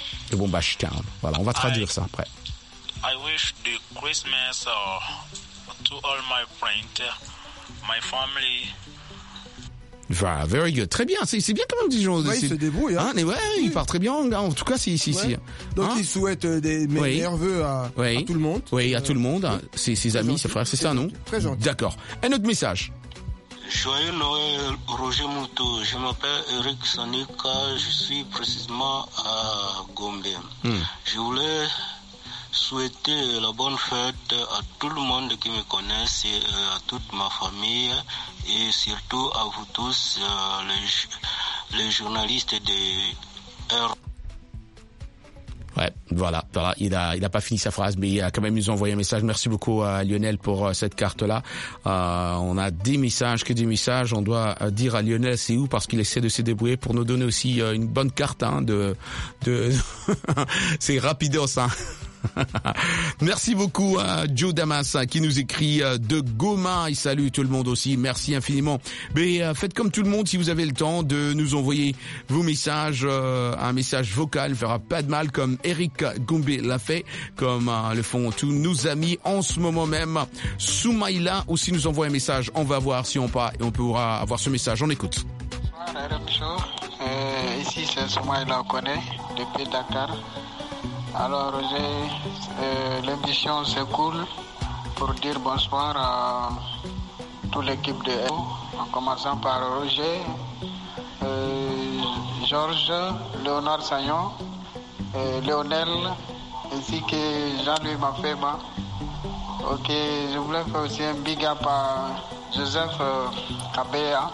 [SPEAKER 8] Lubumbashi Town. Voilà, on va traduire I, ça après.
[SPEAKER 18] I wish the Christmas uh, to all my friends, my family.
[SPEAKER 19] Voilà, very good. Très bien, c'est, c'est bien quand même des gens.
[SPEAKER 12] Ouais, il se débrouille. Hein.
[SPEAKER 19] Hein, mais ouais, oui. Il part très bien. En tout cas, si, si,
[SPEAKER 12] ouais.
[SPEAKER 19] si.
[SPEAKER 12] Donc,
[SPEAKER 19] hein?
[SPEAKER 12] il souhaite des meilleurs oui. vœux à,
[SPEAKER 19] oui.
[SPEAKER 12] à tout le monde.
[SPEAKER 19] Oui, à tout le monde.
[SPEAKER 12] Oui.
[SPEAKER 19] Ses, ses amis, ses frères, c'est ça, non?
[SPEAKER 12] Très gentil.
[SPEAKER 19] D'accord. Un autre message.
[SPEAKER 20] Joyeux Noël, Roger Moutou. Je m'appelle Eric Sonika. Je suis précisément à Gombe. Hmm. Je voulais souhaiter la bonne fête à tout le monde qui me connaisse, et à toute ma famille et surtout à vous tous, les, les journalistes de R.
[SPEAKER 19] Ouais, voilà, voilà, il a, il a pas fini sa phrase, mais il a quand même nous envoyé un message. Merci beaucoup à Lionel pour uh, cette carte-là. Euh, on a des messages, que des messages. On doit uh, dire à Lionel c'est où, parce qu'il essaie de se débrouiller pour nous donner aussi uh, une bonne carte, hein, de, de, c'est rapidos, hein. Merci beaucoup à Joe Damas qui nous écrit de Goma. Il salue tout le monde aussi. Merci infiniment. Mais euh, faites comme tout le monde, si vous avez le temps, de nous envoyer vos messages, euh, un message vocal, fera pas de mal, comme Eric Gombe l'a fait, comme euh, le font tous nos amis en ce moment même. Soumaïla aussi nous envoie un message. On va voir si on pas et on pourra avoir ce message. On écoute.
[SPEAKER 21] Bonsoir R M Show. Euh, ici c'est Soumaïla Okone depuis Dakar. Alors, Roger, euh, l'émission c'est cool pour dire bonsoir à toute l'équipe de R, en commençant par Roger, euh, Georges, Léonard Sagnon, euh, Léonel, ainsi que Jean-Louis Mafeba. Ok, je voulais faire aussi un big up à Joseph euh, Kabea,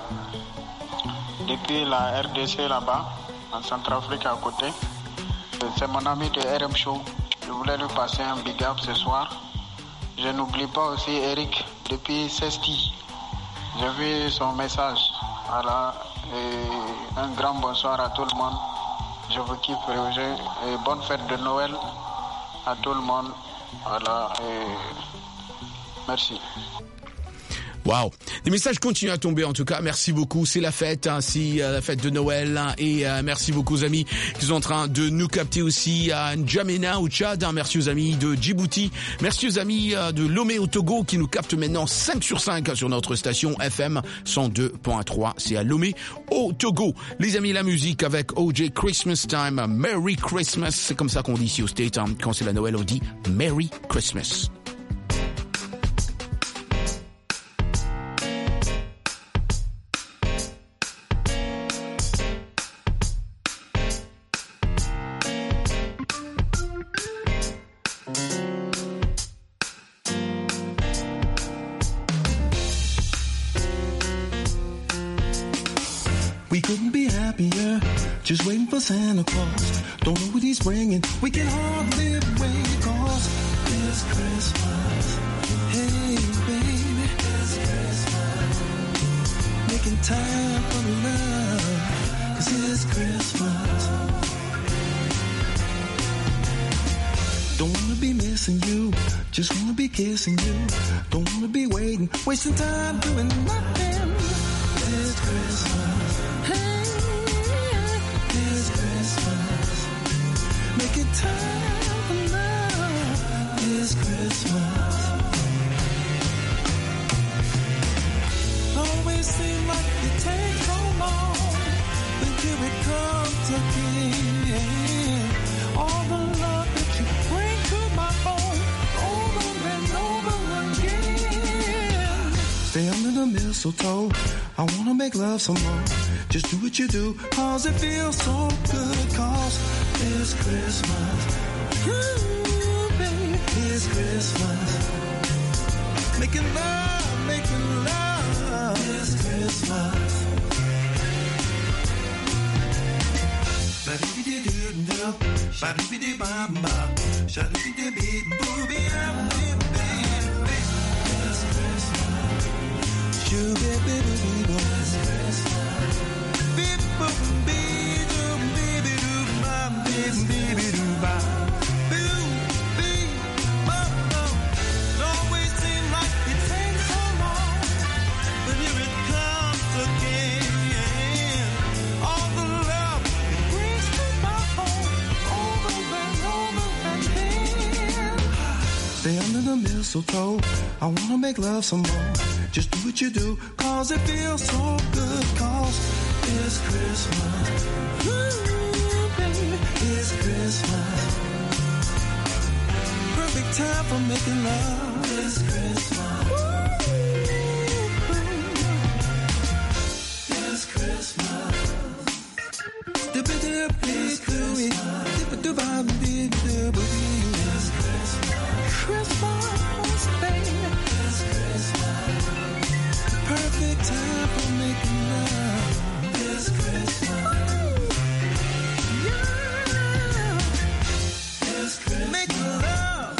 [SPEAKER 21] depuis la R D C là-bas, en Centrafrique à côté. C'est mon ami de R M Show. Je voulais lui passer un big up ce soir. Je n'oublie pas aussi Eric depuis Sesti. J'ai vu son message. Voilà. Et un grand bonsoir à tout le monde. Je vous kiffe, Roger. Et bonne fête de Noël à tout le monde. Voilà. Et merci.
[SPEAKER 19] Waouh, des messages continuent à tomber en tout cas. Merci beaucoup, c'est la fête, hein, c'est euh, la fête de Noël, hein, et euh, merci beaucoup aux amis qui sont en train de nous capter aussi à N'Djamena au Tchad. Hein, merci aux amis de Djibouti, merci aux amis euh, de Lomé au Togo qui nous captent maintenant cinq sur cinq sur notre station F M cent deux point trois. C'est à Lomé au Togo. Les amis, la musique avec O J Christmas Time, Merry Christmas. C'est comme ça qu'on dit ici au State, hein. Quand c'est la Noël, on dit Merry Christmas.
[SPEAKER 22] We couldn't be happier, just waiting for Santa Claus. Don't know what he's bringing, we can hardly wait, cause it's Christmas. Hey baby, it's Christmas. Making time for love, cause it's Christmas. Don't wanna be missing you, just wanna be kissing you. Don't wanna be waiting, wasting time doing nothing. It's Christmas. Hey, it's Christmas. Making time for love. It's Christmas. Always seem like it takes so long, but here it comes again. All the love that you bring to my home, over and over again. Stay under the mistletoe, I wanna make love some more. Just do what you do, cause it feels so good, cause it's Christmas. Ooh, baby, it's Christmas. Making love, making love, it's Christmas. Ba-dee-dee-doo-doo, ba-dee-dee-bam-bam, sha-dee-dee-dee-bee-boo-bee-am-bee-bee. It's Christmas. Shoo-bee-bee-bee-boo. It's Christmas. Beep-boom-bee-doo-bee-bee-doo-bam, bee-bee-bee-doo-bam. Boo-bee-bum-bum. It always seems like it takes so long, but here it comes again. All the love it brings to my home, over and over again. Stay under the mirror. mistletoe. I wanna make love some more. Just do what you do, cause it feels so good. Cause it's Christmas. Ooh, baby, it's Christmas. Perfect time for making love. It's Christmas. Ooh, it's Christmas. Dip it, dip, please do it. Dip it, dip it, dip it, dip it. It's Christmas. Christmas, baby. It's Christmas. Perfect time for making love. It's Christmas. Yeah. It's Christmas. Make love.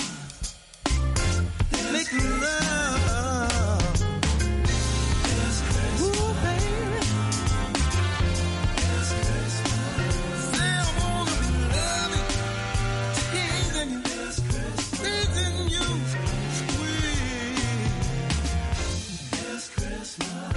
[SPEAKER 22] Make love. It's Christmas. Ooh, baby. It's Christmas. Say I wanna be loving, teasing you, teasing you, sweet. It's Christmas.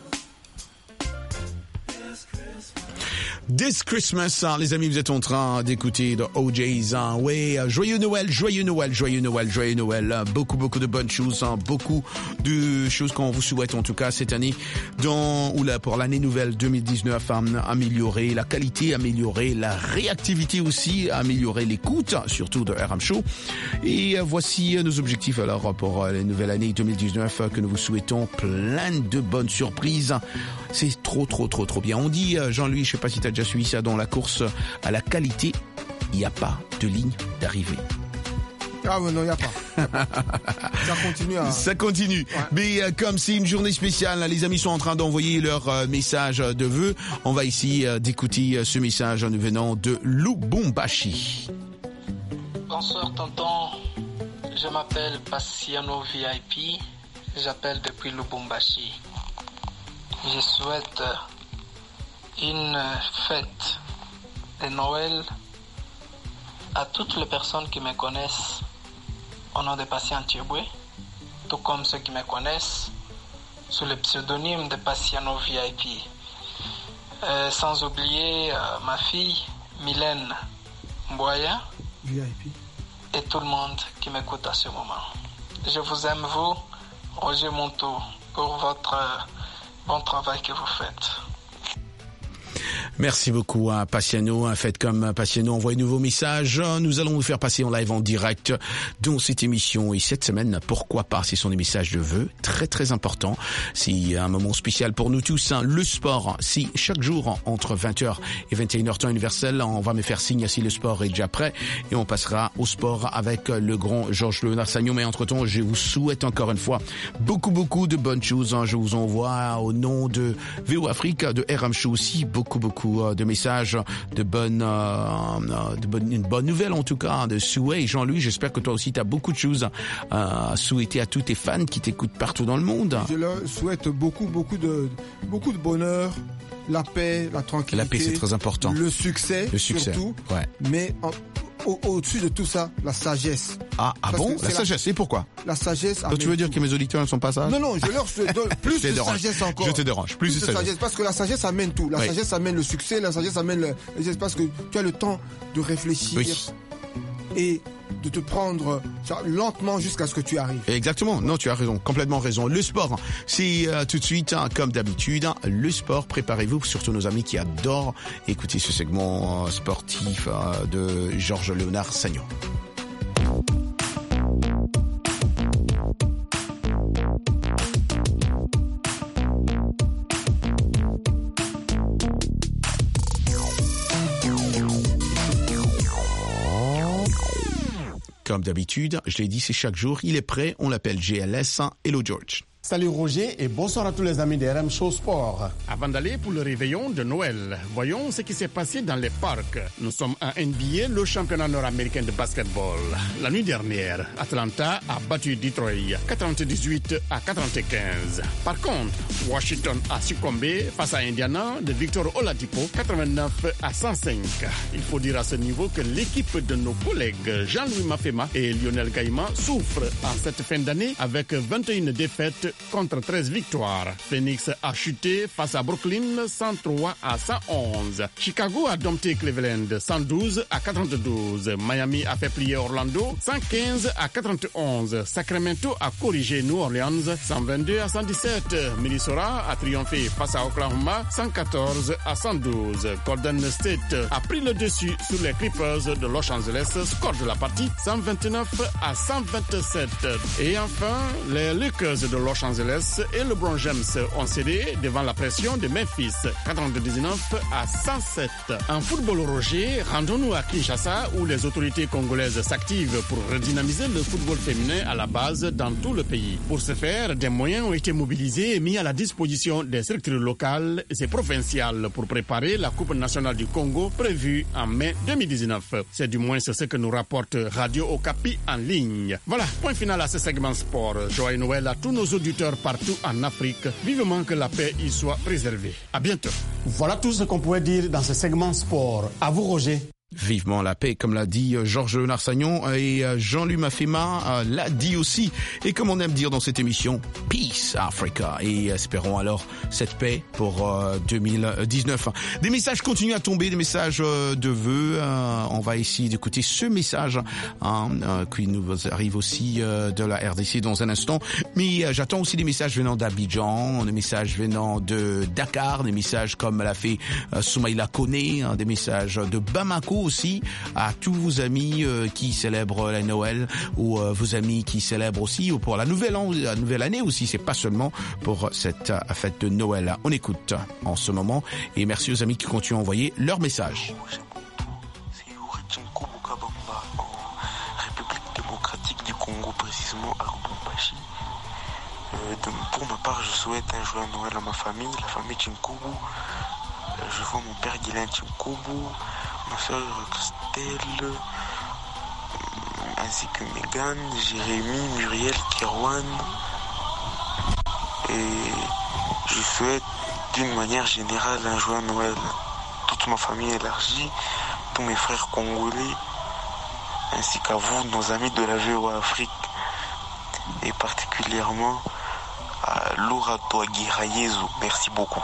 [SPEAKER 22] It's Christmas.
[SPEAKER 8] This Christmas, hein, les amis, vous êtes en train d'écouter de O J's. Hein. Oui, joyeux Noël, joyeux Noël, joyeux Noël, joyeux Noël. Beaucoup, beaucoup de bonnes choses, hein, beaucoup de choses qu'on vous souhaite en tout cas cette année, dans ou là pour l'année nouvelle deux mille dix-neuf, hein, améliorer la qualité, améliorer la réactivité aussi, améliorer l'écoute, surtout de R M Show. Et euh, voici euh, nos objectifs alors pour euh, la nouvelle année deux mille dix-neuf, euh, que nous vous souhaitons plein de bonnes surprises. C'est trop, trop, trop, trop bien. On dit, euh, Jean-Louis, je sais pas si tu as déjà suivi ça, dans la course à la qualité, il n'y a pas de ligne d'arrivée.
[SPEAKER 12] Ah ouais, non, il n'y a pas. Y a pas. Ça continue. À...
[SPEAKER 8] Ça continue. Ouais. Mais euh, comme c'est une journée spéciale, là, les amis sont en train d'envoyer leur euh, message de vœux. On va ici euh, d'écouter euh, ce message en venant de Lubumbashi.
[SPEAKER 1] Bonsoir tonton, je m'appelle Passiano V I P, j'appelle depuis Lubumbashi. Je souhaite une fête de Noël à toutes les personnes qui me connaissent au nom de Patient Thieboué, tout comme ceux qui me connaissent sous le pseudonyme de Passiano V I P. Euh, sans oublier euh, ma fille Mylène Mboya
[SPEAKER 12] V I P
[SPEAKER 1] et tout le monde qui m'écoute à ce moment. Je vous aime, vous, Roger Monteau, pour votre euh, bon travail que vous faites.
[SPEAKER 8] Merci beaucoup à Passiano. Faites comme Passiano, envoyez de nouveaux messages. Nous allons vous faire passer en live en direct dans cette émission. Et cette semaine, pourquoi pas, c'est son des messages de vœux. Très, très important. C'est un moment spécial pour nous tous. Le sport, c'est chaque jour entre vingt heures et vingt et une heures temps universel. On va me faire signe si le sport est déjà prêt. Et on passera au sport avec le grand Georges Léonard Sagnon. Mais entre-temps, je vous souhaite encore une fois beaucoup, beaucoup de bonnes choses. Je vous envoie au nom de V O Afrique, de R M Show aussi, beaucoup, beaucoup de messages, de bonnes, euh, de bonnes, une bonne nouvelle en tout cas, de souhaits. Jean-Louis, j'espère que toi aussi tu as beaucoup de choses à souhaiter à tous tes fans qui t'écoutent partout dans le monde.
[SPEAKER 12] Je leur souhaite beaucoup, beaucoup de, beaucoup de bonheur, la paix, la tranquillité.
[SPEAKER 8] La paix, c'est très important.
[SPEAKER 12] Le succès,
[SPEAKER 8] le succès.
[SPEAKER 12] surtout.
[SPEAKER 8] Ouais.
[SPEAKER 12] Mais en, au, au-dessus de tout ça, la sagesse.
[SPEAKER 8] Ah, ah bon? La sagesse, et pourquoi?
[SPEAKER 12] La sagesse.
[SPEAKER 8] Donc tu veux dire tout. Que mes auditeurs ne sont pas sages?
[SPEAKER 12] Non, non, je leur donne plus de
[SPEAKER 8] dérange.
[SPEAKER 12] sagesse encore.
[SPEAKER 8] Je te dérange. Plus, plus de, de sagesse. sagesse.
[SPEAKER 12] Parce que la sagesse amène tout. La oui. sagesse amène le succès, la sagesse amène le... Parce que tu as le temps de réfléchir. Oui. Et de te prendre lentement jusqu'à ce que tu arrives.
[SPEAKER 8] Exactement. Non, tu as raison. Complètement raison. Le sport, c'est euh, tout de suite, hein, comme d'habitude, hein, le sport. Préparez-vous, surtout nos amis qui adorent écouter ce segment euh, sportif euh, de Georges Léonard Sagnon. Comme d'habitude, je l'ai dit, c'est chaque jour. Il est prêt, on l'appelle G L S. Hello George.
[SPEAKER 7] Salut Roger et bonsoir à tous les amis de R M Show Sport.
[SPEAKER 23] Avant d'aller pour le réveillon de Noël, voyons ce qui s'est passé dans les parcs. Nous sommes à N B A, le championnat nord-américain de basketball. La nuit dernière, Atlanta a battu Detroit quatre-vingt-dix-huit à quatre-vingt-quinze. Par contre, Washington a succombé face à Indiana de Victor Oladipo quatre-vingt-neuf à cent cinq. Il faut dire à ce niveau que l'équipe de nos collègues Jean-Louis Mafema et Lionel Gaïma souffre en cette fin d'année avec vingt et une défaites contre treize victoires. Phoenix a chuté face à Brooklyn cent trois à cent onze. Chicago a dompté Cleveland cent douze à quatre-vingt-douze. Miami a fait plier Orlando cent quinze à quatre-vingt-onze. Sacramento a corrigé New Orleans cent vingt-deux à cent dix-sept. Minnesota a triomphé face à Oklahoma cent quatorze à cent douze. Golden State a pris le dessus sur les Clippers de Los Angeles. Score de la partie cent vingt-neuf à cent vingt-sept. Et enfin, les Lakers de Los Angeles et LeBron James ont cédé devant la pression de Memphis quatre-vingt-dix-neuf à cent sept. En football, Roger, rendons-nous à Kinshasa où les autorités congolaises s'activent pour redynamiser le football féminin à la base dans tout le pays. Pour ce faire, des moyens ont été mobilisés et mis à la disposition des structures locales et provinciales pour préparer la Coupe nationale du Congo prévue en mai deux mille dix-neuf. C'est du moins ce que nous rapporte Radio Okapi en ligne. Voilà, point final à ce segment sport. Joyeux Noël à tous nos auditeurs partout en Afrique. Vivement que la paix y soit préservée. À bientôt.
[SPEAKER 7] Voilà tout ce qu'on pouvait dire dans ce segment sport. À vous, Roger.
[SPEAKER 19] Vivement la paix, comme l'a dit Georges Narsagnon, et Jean-Louis Mafema l'a dit aussi. Et comme on aime dire dans cette émission, Peace Africa. Et espérons alors cette paix pour deux mille dix-neuf. Des messages continuent à tomber, des messages de vœux. On va essayer d'écouter ce message hein, qui nous arrive aussi de la R D C dans un instant. Mais j'attends aussi des messages venant d'Abidjan, des messages venant de Dakar, des messages comme l'a fait Soumaïla Koné, des messages de Bamako aussi, à tous vos amis euh, qui célèbrent la Noël ou euh, vos amis qui célèbrent aussi ou pour la nouvelle, an, la nouvelle année aussi, c'est pas seulement pour cette euh, fête de Noël. On écoute en ce moment et merci aux amis qui continuent à envoyer leurs messages.
[SPEAKER 2] République démocratique du Congo, précisément à Lubumbashi. Euh, de, pour ma part, je souhaite un joyeux Noël à ma famille, la famille Chinkoubou. Euh, je vois mon père Guylain Chinkoubou, ma soeur Christelle, ainsi que Megan, Jérémy, Muriel, Kerwan. Et je souhaite d'une manière générale un joyeux Noël à toute ma famille élargie, tous mes frères congolais, ainsi qu'à vous, nos amis de la V O A Afrique, et particulièrement à Laura Touaguirayezu. Merci beaucoup.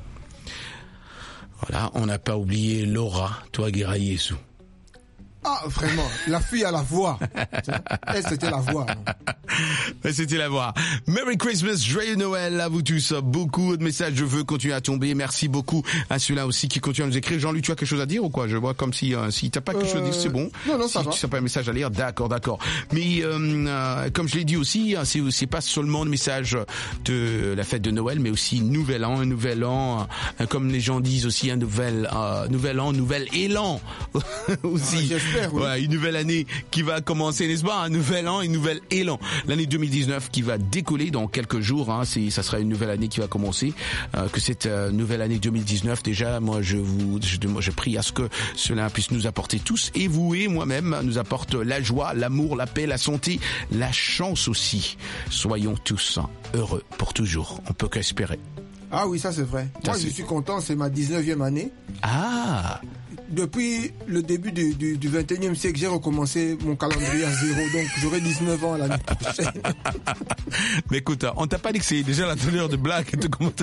[SPEAKER 19] Voilà, on n'a pas oublié Laura Touaguirayezu.
[SPEAKER 12] Ah, vraiment, la fille à la voix. Elle, c'était la voix.
[SPEAKER 19] C'était la voix. Merry Christmas, joyeux Noël à vous tous. Beaucoup de messages de vœux continuent à tomber. Merci beaucoup à ceux-là aussi qui continuent à nous écrire. Jean-Luc, tu as quelque chose à dire ou quoi? Je vois comme si, euh, si t'as pas quelque euh... chose à dire, c'est bon.
[SPEAKER 12] Non, non,
[SPEAKER 19] si
[SPEAKER 12] ça va.
[SPEAKER 19] Si tu n'as pas un message à lire, d'accord, d'accord. Mais euh, euh, comme je l'ai dit aussi, c'est, c'est pas seulement le message de la fête de Noël, mais aussi nouvel an, un nouvel an, euh, comme les gens disent aussi, un nouvel, euh, nouvel an, nouvel élan aussi.
[SPEAKER 12] Ah, j'espère, oui.
[SPEAKER 19] Voilà, une nouvelle année qui va commencer, n'est-ce pas? Un nouvel an, une nouvelle élan. L'année deux mille dix-neuf qui va décoller dans quelques jours. Hein, c'est, ça sera une nouvelle année qui va commencer. Euh, que cette euh, nouvelle année deux mille dix-neuf, déjà, moi, je vous, je, je prie à ce que cela puisse nous apporter tous et vous et moi-même nous apporte la joie, l'amour, la paix, la santé, la chance aussi. Soyons tous heureux pour toujours. On peut qu'espérer.
[SPEAKER 12] Ah oui, ça c'est vrai.
[SPEAKER 19] Ça,
[SPEAKER 12] Moi,
[SPEAKER 19] c'est...
[SPEAKER 12] je suis content, c'est ma dix-neuvième année.
[SPEAKER 19] Ah.
[SPEAKER 12] Depuis le début du, du, du vingt et unième siècle, j'ai recommencé mon calendrier à zéro, donc j'aurai dix-neuf ans l'année prochaine.
[SPEAKER 19] Mais écoute, on t'a pas dit que c'est déjà la teneur de blague et de commentaires.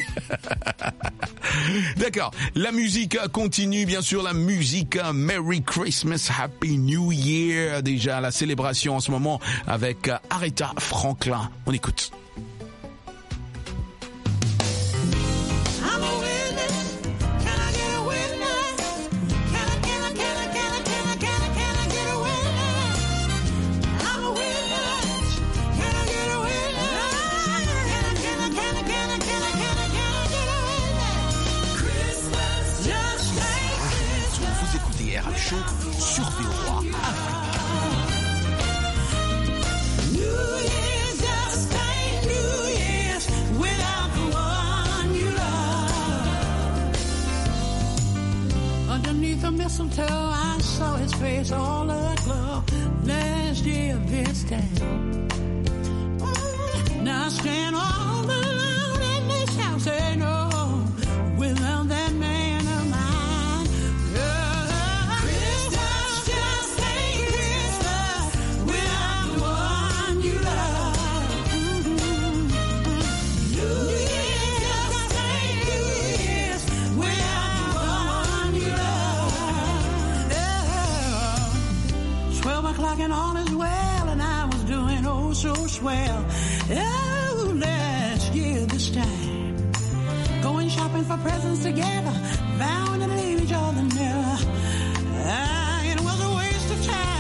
[SPEAKER 19] D'accord. La musique continue, bien sûr, la musique. Merry Christmas, Happy New Year. Déjà, la célébration en ce moment avec Aretha Franklin. On écoute.
[SPEAKER 4] Sur V O A
[SPEAKER 10] Underneath the mistletoe, I saw his face all aglow. Last year this time. Now I stand all alone in this house, ain't no without that man of mine. Christmas just ain't Christmas without the one you love. Mm-hmm. and all is well, and I was doing oh so swell. Oh, last year this time, going shopping for presents together, vowing to leave each other never. Ah, it was a waste of time.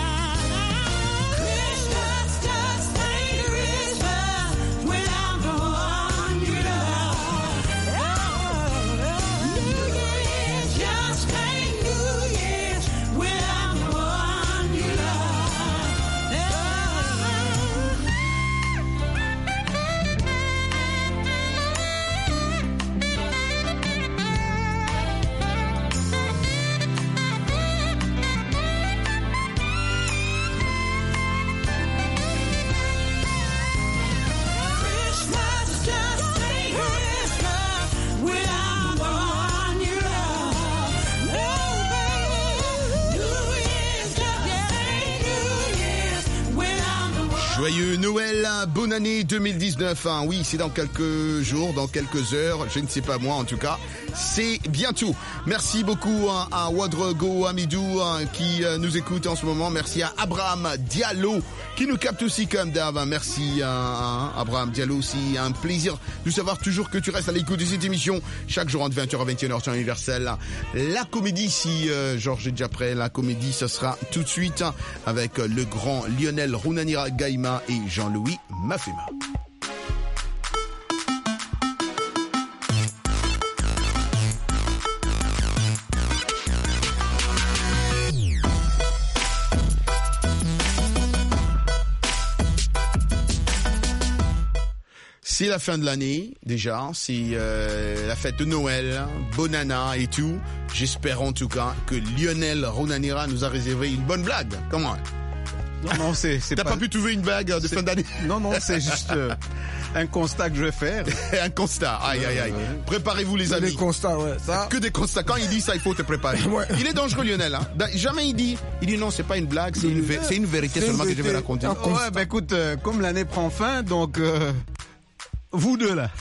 [SPEAKER 8] Joyeux Noël, bonne année deux mille dix-neuf. Hein. Oui, c'est dans quelques jours, dans quelques heures. Je ne sais pas moi, en tout cas. C'est bientôt. Merci beaucoup hein, à Ouedraogo Amidou hein, qui euh, nous écoute en ce moment. Merci à Abraham Diallo qui nous capte aussi comme d'hab. Merci à, à Abraham Diallo aussi. Un plaisir de savoir toujours que tu restes à l'écoute de cette émission. Chaque jour entre vingt heures à vingt et une heures sur Universel. La comédie, si euh, Georges est déjà prêt, la comédie, ce sera tout de suite hein, avec le grand Lionel Runanira Gaïma et Jean-Louis Mafema. C'est la fin de l'année, déjà, c'est euh, la fête de Noël, bonne année et tout. J'espère en tout cas que Lionel Runanira nous a réservé une bonne blague. Comment?
[SPEAKER 4] Non, non, c'est... c'est
[SPEAKER 8] T'as pas... pas pu trouver une blague de
[SPEAKER 4] c'est...
[SPEAKER 8] fin d'année?
[SPEAKER 4] Non, non, c'est juste euh, un constat que je vais faire.
[SPEAKER 8] Un constat, aïe, aïe, aïe. Euh, Préparez-vous les amis.
[SPEAKER 12] Des constats, ouais. Ça...
[SPEAKER 8] Que des constats. Quand il dit ça, il faut te préparer. Ouais. Il est dangereux, Lionel. Hein. Jamais il dit, il dit non, c'est pas une blague, c'est une, vé... c'est une vérité c'est seulement une que je vais raconter.
[SPEAKER 4] Ouais, ben écoute, euh, comme l'année prend fin, donc... Euh... Vous deux là.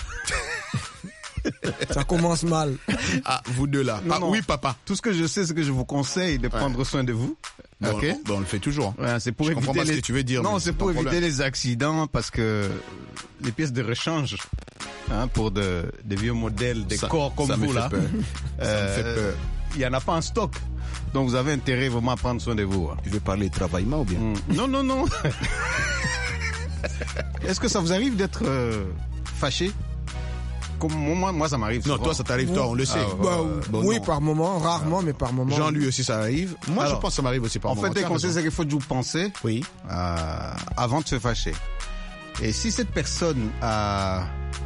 [SPEAKER 12] Ça commence mal.
[SPEAKER 8] Ah, vous deux là.
[SPEAKER 4] Non,
[SPEAKER 8] ah,
[SPEAKER 4] non.
[SPEAKER 8] Oui, papa.
[SPEAKER 4] Tout ce que je sais, c'est que je vous conseille de prendre ouais. soin de vous.
[SPEAKER 8] Bon,
[SPEAKER 4] ok.
[SPEAKER 8] Bon, on le fait toujours.
[SPEAKER 4] Ouais, c'est pour
[SPEAKER 8] je
[SPEAKER 4] éviter
[SPEAKER 8] comprends pas
[SPEAKER 4] les...
[SPEAKER 8] ce que tu veux dire.
[SPEAKER 4] Non, c'est pour éviter
[SPEAKER 8] problème.
[SPEAKER 4] les accidents parce que les pièces de rechange, hein, pour de, des vieux modèles, des
[SPEAKER 8] ça,
[SPEAKER 4] corps comme
[SPEAKER 8] ça
[SPEAKER 4] vous
[SPEAKER 8] me
[SPEAKER 4] là,
[SPEAKER 8] fait peur. euh, ça me fait peur.
[SPEAKER 4] Il y en a pas en stock. Donc vous avez intérêt vraiment à prendre soin de vous. Hein.
[SPEAKER 8] Tu veux parler de travaillement ou bien?
[SPEAKER 4] Mm. Non, non, non. Est-ce que ça vous arrive d'être euh, fâché? Comme moi, moi, ça m'arrive.
[SPEAKER 8] Non,
[SPEAKER 4] souvent.
[SPEAKER 8] toi, ça t'arrive, toi, on le sait.
[SPEAKER 12] Ah, bah, euh, bon, oui, non. Par moment, rarement, mais par moment.
[SPEAKER 8] Jean, lui aussi, ça arrive. Moi, Alors, je pense que ça m'arrive aussi par
[SPEAKER 4] en
[SPEAKER 8] moment.
[SPEAKER 4] En fait, les conseils, c'est qu'il faut toujours penser.
[SPEAKER 8] Oui.
[SPEAKER 4] Euh, avant de se fâcher. Et si cette personne euh,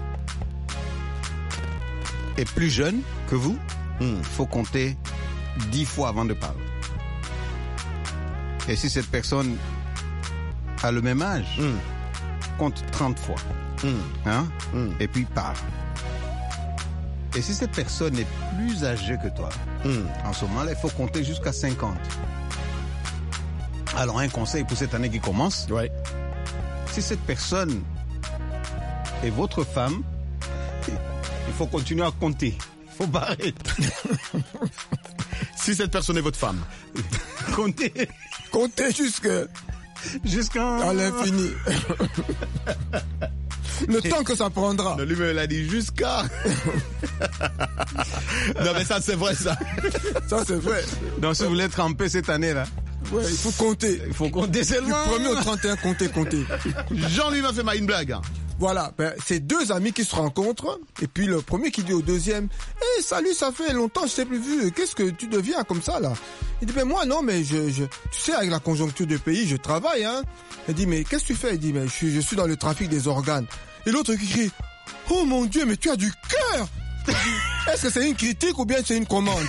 [SPEAKER 4] est plus jeune que vous, il hmm. faut compter dix fois avant de parler. Et si cette personne a le même âge, hmm. compte trente fois. Hmm. Hein? Hmm. Et puis parle. Et si cette personne est plus âgée que toi, mm. en ce moment-là, il faut compter jusqu'à cinquante. Alors, un conseil pour cette année qui commence.
[SPEAKER 8] Ouais.
[SPEAKER 4] Si cette personne est votre femme, il faut continuer à compter. Il faut pas arrêter.
[SPEAKER 8] Si cette personne est votre femme,
[SPEAKER 4] comptez.
[SPEAKER 12] Comptez jusqu'à...
[SPEAKER 4] Jusqu'à...
[SPEAKER 12] à l'infini. Le temps que ça prendra.
[SPEAKER 8] Non, lui me l'a dit jusqu'à. Non, mais ça, c'est vrai, ça.
[SPEAKER 12] Ça, c'est vrai.
[SPEAKER 4] Donc, si vous voulez tremper cette année-là.
[SPEAKER 12] Ouais, il faut compter.
[SPEAKER 4] Il faut compter seulement.
[SPEAKER 12] Du premier au trente et un, compter, compter.
[SPEAKER 8] Jean-Louis m'a fait une blague.
[SPEAKER 12] Voilà, ben, c'est deux amis qui se rencontrent, et puis le premier qui dit au deuxième, hé, hey, salut, ça fait longtemps, je t'ai plus vu, qu'est-ce que tu deviens comme ça, là? Il dit, ben, moi, non, mais je, je, tu sais, avec la conjoncture du pays, je travaille, hein. Il dit, mais qu'est-ce que tu fais? Il dit, mais je suis, je suis dans le trafic des organes. Et l'autre qui crie, oh mon Dieu, mais tu as du cœur! Est-ce que c'est une critique ou bien c'est une commande?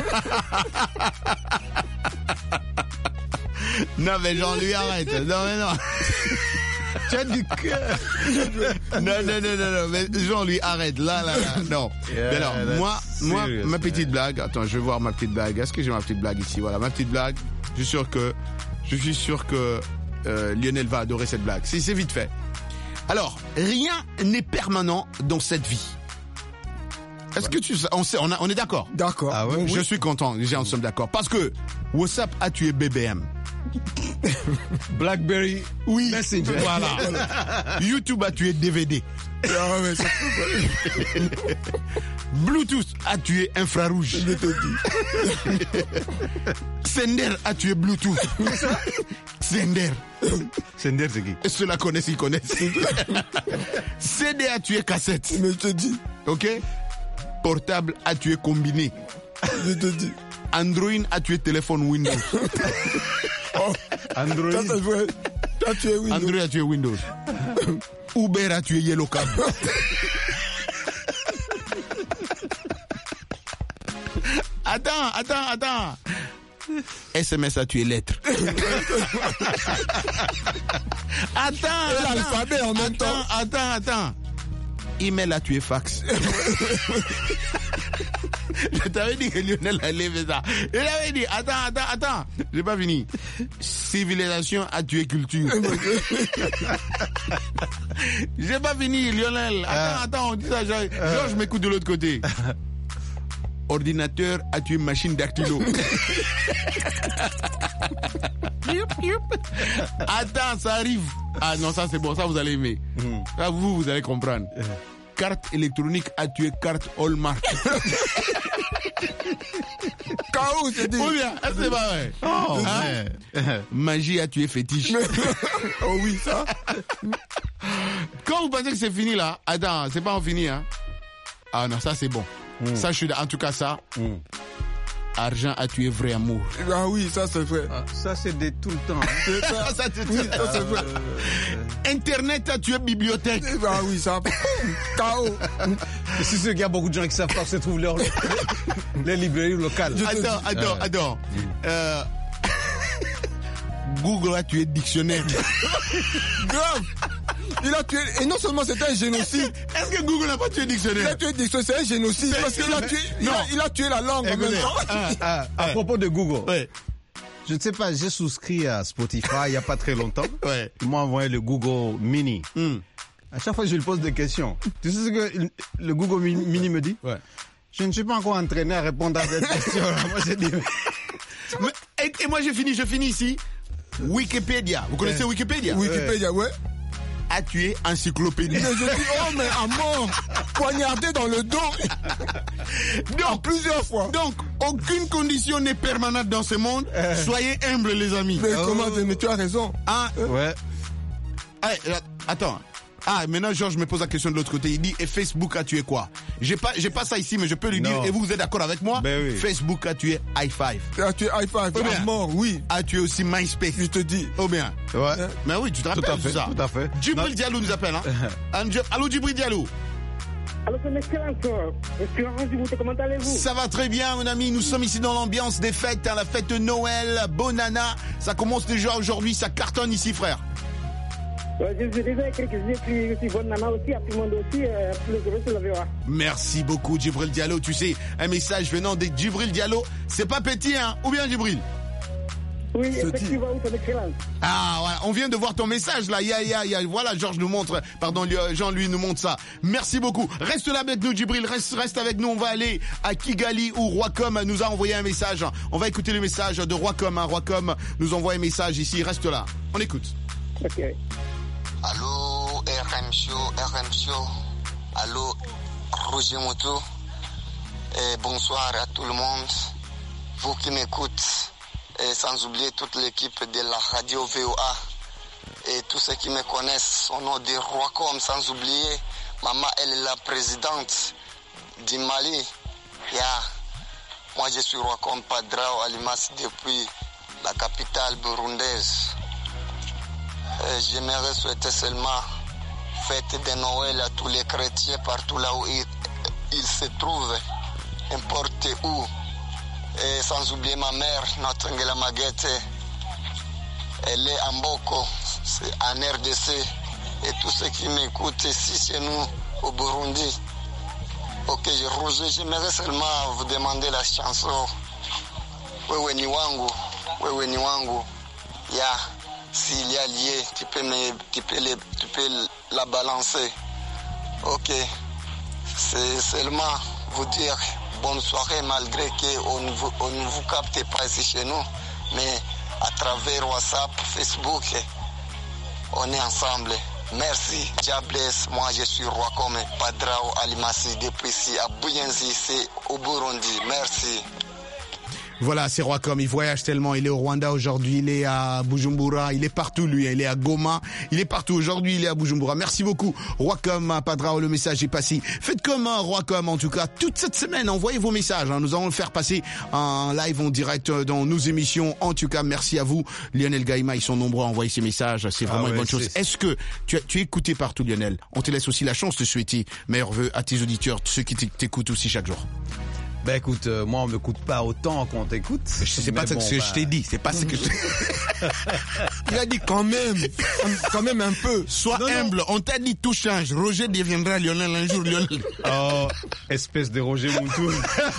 [SPEAKER 8] Non, mais Jean-Louis, arrête. Non, mais non.
[SPEAKER 4] Tu as du cœur.
[SPEAKER 8] Non, non, non, non, non, mais Jean-Louis, arrête. Là, là, là. Non. Yeah, mais alors, moi, moi, ma petite blague. Attends, je vais voir ma petite blague. Est-ce que j'ai ma petite blague ici? Voilà, ma petite blague. Je suis sûr que, je suis sûr que, euh, Lionel va adorer cette blague. Si, c'est vite fait. Alors, rien n'est permanent dans cette vie. Est-ce ouais. que tu on sait, on, a, on est d'accord?
[SPEAKER 12] D'accord.
[SPEAKER 8] Ah ouais, je oui. suis content, déjà, nous sommes d'accord. Parce que WhatsApp a tué B B M.
[SPEAKER 5] BlackBerry
[SPEAKER 8] oui.
[SPEAKER 5] Messenger.
[SPEAKER 8] Voilà. YouTube a tué D V D. Ah ouais, ça Bluetooth a tué infrarouge. Je te dis. Sender a tué Bluetooth. Sender.
[SPEAKER 5] Sender, c'est qui?
[SPEAKER 8] Ceux-là connaissent, ils connaissent. C D a tué cassette.
[SPEAKER 12] Mais je te dis.
[SPEAKER 8] Ok? Portable a tué combiné.
[SPEAKER 12] Je te dis.
[SPEAKER 8] Android a tué téléphone Windows.
[SPEAKER 12] Oh, Android. Ça, c'est vrai. A tué Windows.
[SPEAKER 8] Android a tué Windows. Uber a tué Yellow Cab. Attends, attends, attends. S M S a tué lettres. Attends,
[SPEAKER 12] et l'alphabet en même temps.
[SPEAKER 8] Attends, attends. Email a tué fax. Je t'avais dit que Lionel allait faire ça. Il avait dit, attends, attends, attends. J'ai pas fini. Civilisation a tué culture. J'ai pas fini, Lionel. Attends, attends, on dit ça. Georges, Georges m'écoute de l'autre côté. Ordinateur a tué machine dactylo. Attends, ça arrive. Ah non, ça c'est bon, ça vous allez aimer. Mm. Ça vous, vous allez comprendre. Uh. Carte électronique a tué carte Hallmark.
[SPEAKER 12] K O, c'est dit.
[SPEAKER 8] Ou bien, c'est pas vrai. Oh, hein? Magie a tué fétiche.
[SPEAKER 12] Oh oui, ça.
[SPEAKER 8] Quand vous pensez que c'est fini là, attends, c'est pas en fini, hein. Ah non, ça c'est bon. Mm. Ça, je suis en tout cas ça. Mm. Argent a tué vrai amour.
[SPEAKER 12] Ah oui, ça c'est vrai.
[SPEAKER 5] Ah, ça c'est de tout le temps.
[SPEAKER 8] C'est ça, ça, c'est, oui, ça c'est vrai. Euh... Internet a tué bibliothèque.
[SPEAKER 12] Ah oui, ça. K O.
[SPEAKER 5] C'est sûr qu'il y a beaucoup de gens qui savent pas où se trouvent leurs les librairies locales.
[SPEAKER 8] Attends, attends, euh... attends. Euh... Google a tué dictionnaire.
[SPEAKER 12] Grave. Il a tué, et non seulement c'était un génocide.
[SPEAKER 8] Est-ce que Google n'a pas tué dictionnaire?
[SPEAKER 12] Il a tué dictionnaire, c'est un génocide. C'est, parce qu'il a tué, il a, il a tué la langue en même temps.
[SPEAKER 5] Ah, ah, à ouais. propos de Google.
[SPEAKER 8] Ouais.
[SPEAKER 5] Je ne sais pas, j'ai souscrit à Spotify il n'y a pas très longtemps.
[SPEAKER 8] Ouais.
[SPEAKER 5] Ils m'ont envoyé le Google Mini.
[SPEAKER 8] Mm.
[SPEAKER 5] À chaque fois, je lui pose des questions. Tu sais ce que le Google Mini me dit?
[SPEAKER 8] Ouais.
[SPEAKER 5] Je ne suis pas encore entraîné à répondre à cette question. Moi, j'ai dit.
[SPEAKER 8] Mais, et, et moi, je finis, je finis ici. Wikipédia. Vous connaissez ouais. Wikipédia?
[SPEAKER 12] Wikipédia, ouais.
[SPEAKER 8] A tué encyclopédie.
[SPEAKER 12] Je dis, oh mais à mort, poignardé dans le dos.
[SPEAKER 8] Donc,
[SPEAKER 12] plusieurs fois.
[SPEAKER 8] Donc, aucune condition n'est permanente dans ce monde. Euh. Soyez humbles, les amis.
[SPEAKER 12] Mais oh. comment, mais tu as raison.
[SPEAKER 8] Ah,
[SPEAKER 5] ouais.
[SPEAKER 8] Allez, attends. Ah, maintenant, Georges me pose la question de l'autre côté. Il dit, et Facebook a tué quoi? J'ai pas, j'ai pas ça ici, mais je peux lui non. dire, et vous, vous êtes d'accord avec moi?
[SPEAKER 5] Ben oui.
[SPEAKER 8] Facebook a tué i cinq.
[SPEAKER 12] A tué i cinq,
[SPEAKER 8] à
[SPEAKER 12] mort, oui.
[SPEAKER 8] A tué aussi MySpace.
[SPEAKER 12] Je te dis.
[SPEAKER 8] Oh bien.
[SPEAKER 5] Ouais.
[SPEAKER 8] Mais oui, tu te rappelles
[SPEAKER 5] tout à fait,
[SPEAKER 8] ça?
[SPEAKER 5] Tout à fait.
[SPEAKER 8] Djibril Diallo nous appelle, hein? Allô, Djibril Diallo.
[SPEAKER 9] Allô, c'est Excellence. Excellence, comment allez-vous?
[SPEAKER 8] Ça va très bien, mon ami. Nous sommes ici dans l'ambiance des fêtes, hein, la fête de Noël, Bonana. Ça commence déjà aujourd'hui, ça cartonne ici, frère.
[SPEAKER 9] Ouais, je suis déjà écrit que je suis, je suis bonne nana aussi, à tout le monde aussi, euh, plus heureux sur la V O A.
[SPEAKER 8] Merci beaucoup, Djibril Diallo. Tu sais, un message venant de Djibril Diallo, c'est pas petit, hein? Ou bien, Djibril?
[SPEAKER 9] Oui, effectivement, c'est excellent.
[SPEAKER 8] Ah, voilà, on vient de voir ton message, là. Ya, ya, ya. Voilà, Georges nous montre, pardon, Jean, lui, nous montre ça. Merci beaucoup. Reste là avec nous, Djibril. Reste, reste avec nous. On va aller à Kigali où Roicom nous a envoyé un message. On va écouter le message de Roicom, hein. Roicom nous envoie un message ici. Reste là. On écoute.
[SPEAKER 9] Ok.
[SPEAKER 11] Allô, R M Show, R M Show. Allô, Roger Moto. Et bonsoir à tout le monde. Vous qui m'écoutez. Et sans oublier toute l'équipe de la radio V O A. Et tous ceux qui me connaissent, au nom de Roicom, sans oublier. Maman, elle est la présidente du Mali. Yeah. Moi, je suis Roicom Padrao Alimas depuis la capitale burundaise. Euh, j'aimerais souhaiter seulement fête de Noël à tous les chrétiens partout là où ils, ils se trouvent, n'importe où. Et sans oublier ma mère, notre Ngela Maguette, elle est en Mboko, c'est en R D C. Et tous ceux qui m'écoutent ici chez nous au Burundi. Ok, Roger, j'aimerais seulement vous demander la chanson Wewe ni wangu, Wewe ni wangu. Ya. Yeah. S'il y a lié, tu peux, me, tu, peux les, tu peux la balancer. Ok. C'est seulement vous dire bonne soirée malgré qu'on ne vous, on ne vous capte pas ici chez nous. Mais à travers WhatsApp, Facebook. On est ensemble. Merci. Dieu bless. Moi, je suis Rwacom Padrao Alimasi depuis ici à Buyenzi, c'est au Burundi. Merci.
[SPEAKER 8] Voilà, c'est Rwacom, il voyage tellement, il est au Rwanda aujourd'hui, il est à Bujumbura, il est partout lui, il est à Goma, il est partout aujourd'hui, il est à Bujumbura. Merci beaucoup Rwacom Padrao, le message est passé. Faites comme un Rwacom en tout cas, toute cette semaine, envoyez vos messages, hein. Nous allons le faire passer en live, en direct dans nos émissions. En tout cas, merci à vous. Lionel Gaïma, ils sont nombreux à envoyer ces messages, c'est vraiment ah ouais, une bonne chose. Est-ce que tu, as, tu es écouté partout Lionel? On te laisse aussi la chance de souhaiter meilleurs vœux à tes auditeurs, ceux qui t'écoutent aussi chaque jour.
[SPEAKER 4] Ben écoute, euh, moi on me coûte pas autant qu'on t'écoute.
[SPEAKER 8] C'est pas bon, ce que bah... je t'ai dit, c'est pas ce que je
[SPEAKER 12] Il a dit quand même, quand même un peu.
[SPEAKER 8] Sois
[SPEAKER 12] non,
[SPEAKER 8] humble, non. On t'a dit tout change. Roger deviendra Lionel un jour, Lionel.
[SPEAKER 4] Oh, espèce de Roger Moutou.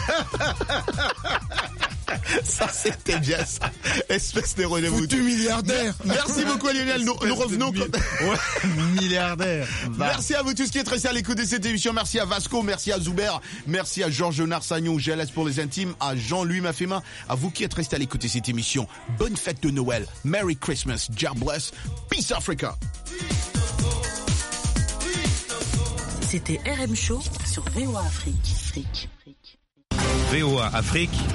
[SPEAKER 8] Ça c'était bien ça. Espèce de Roger Moutou.
[SPEAKER 12] Foutu milliardaire.
[SPEAKER 8] Merci beaucoup Lionel, nous, nous revenons.
[SPEAKER 4] De... Ouais, milliardaire.
[SPEAKER 8] Va. Merci à vous tous qui êtes restés à l'écoute de cette émission. Merci à Vasco, merci à Zuber, merci à Georges Narsagnon, G L S pour les intimes, à Jean-Louis Mafema, à vous qui êtes restés à l'écoute de cette émission. Bonne fête de Noël. Merry Christmas. God bless. Peace Africa.
[SPEAKER 3] C'était R M Show sur V O A Afrique.
[SPEAKER 6] V O A Afrique,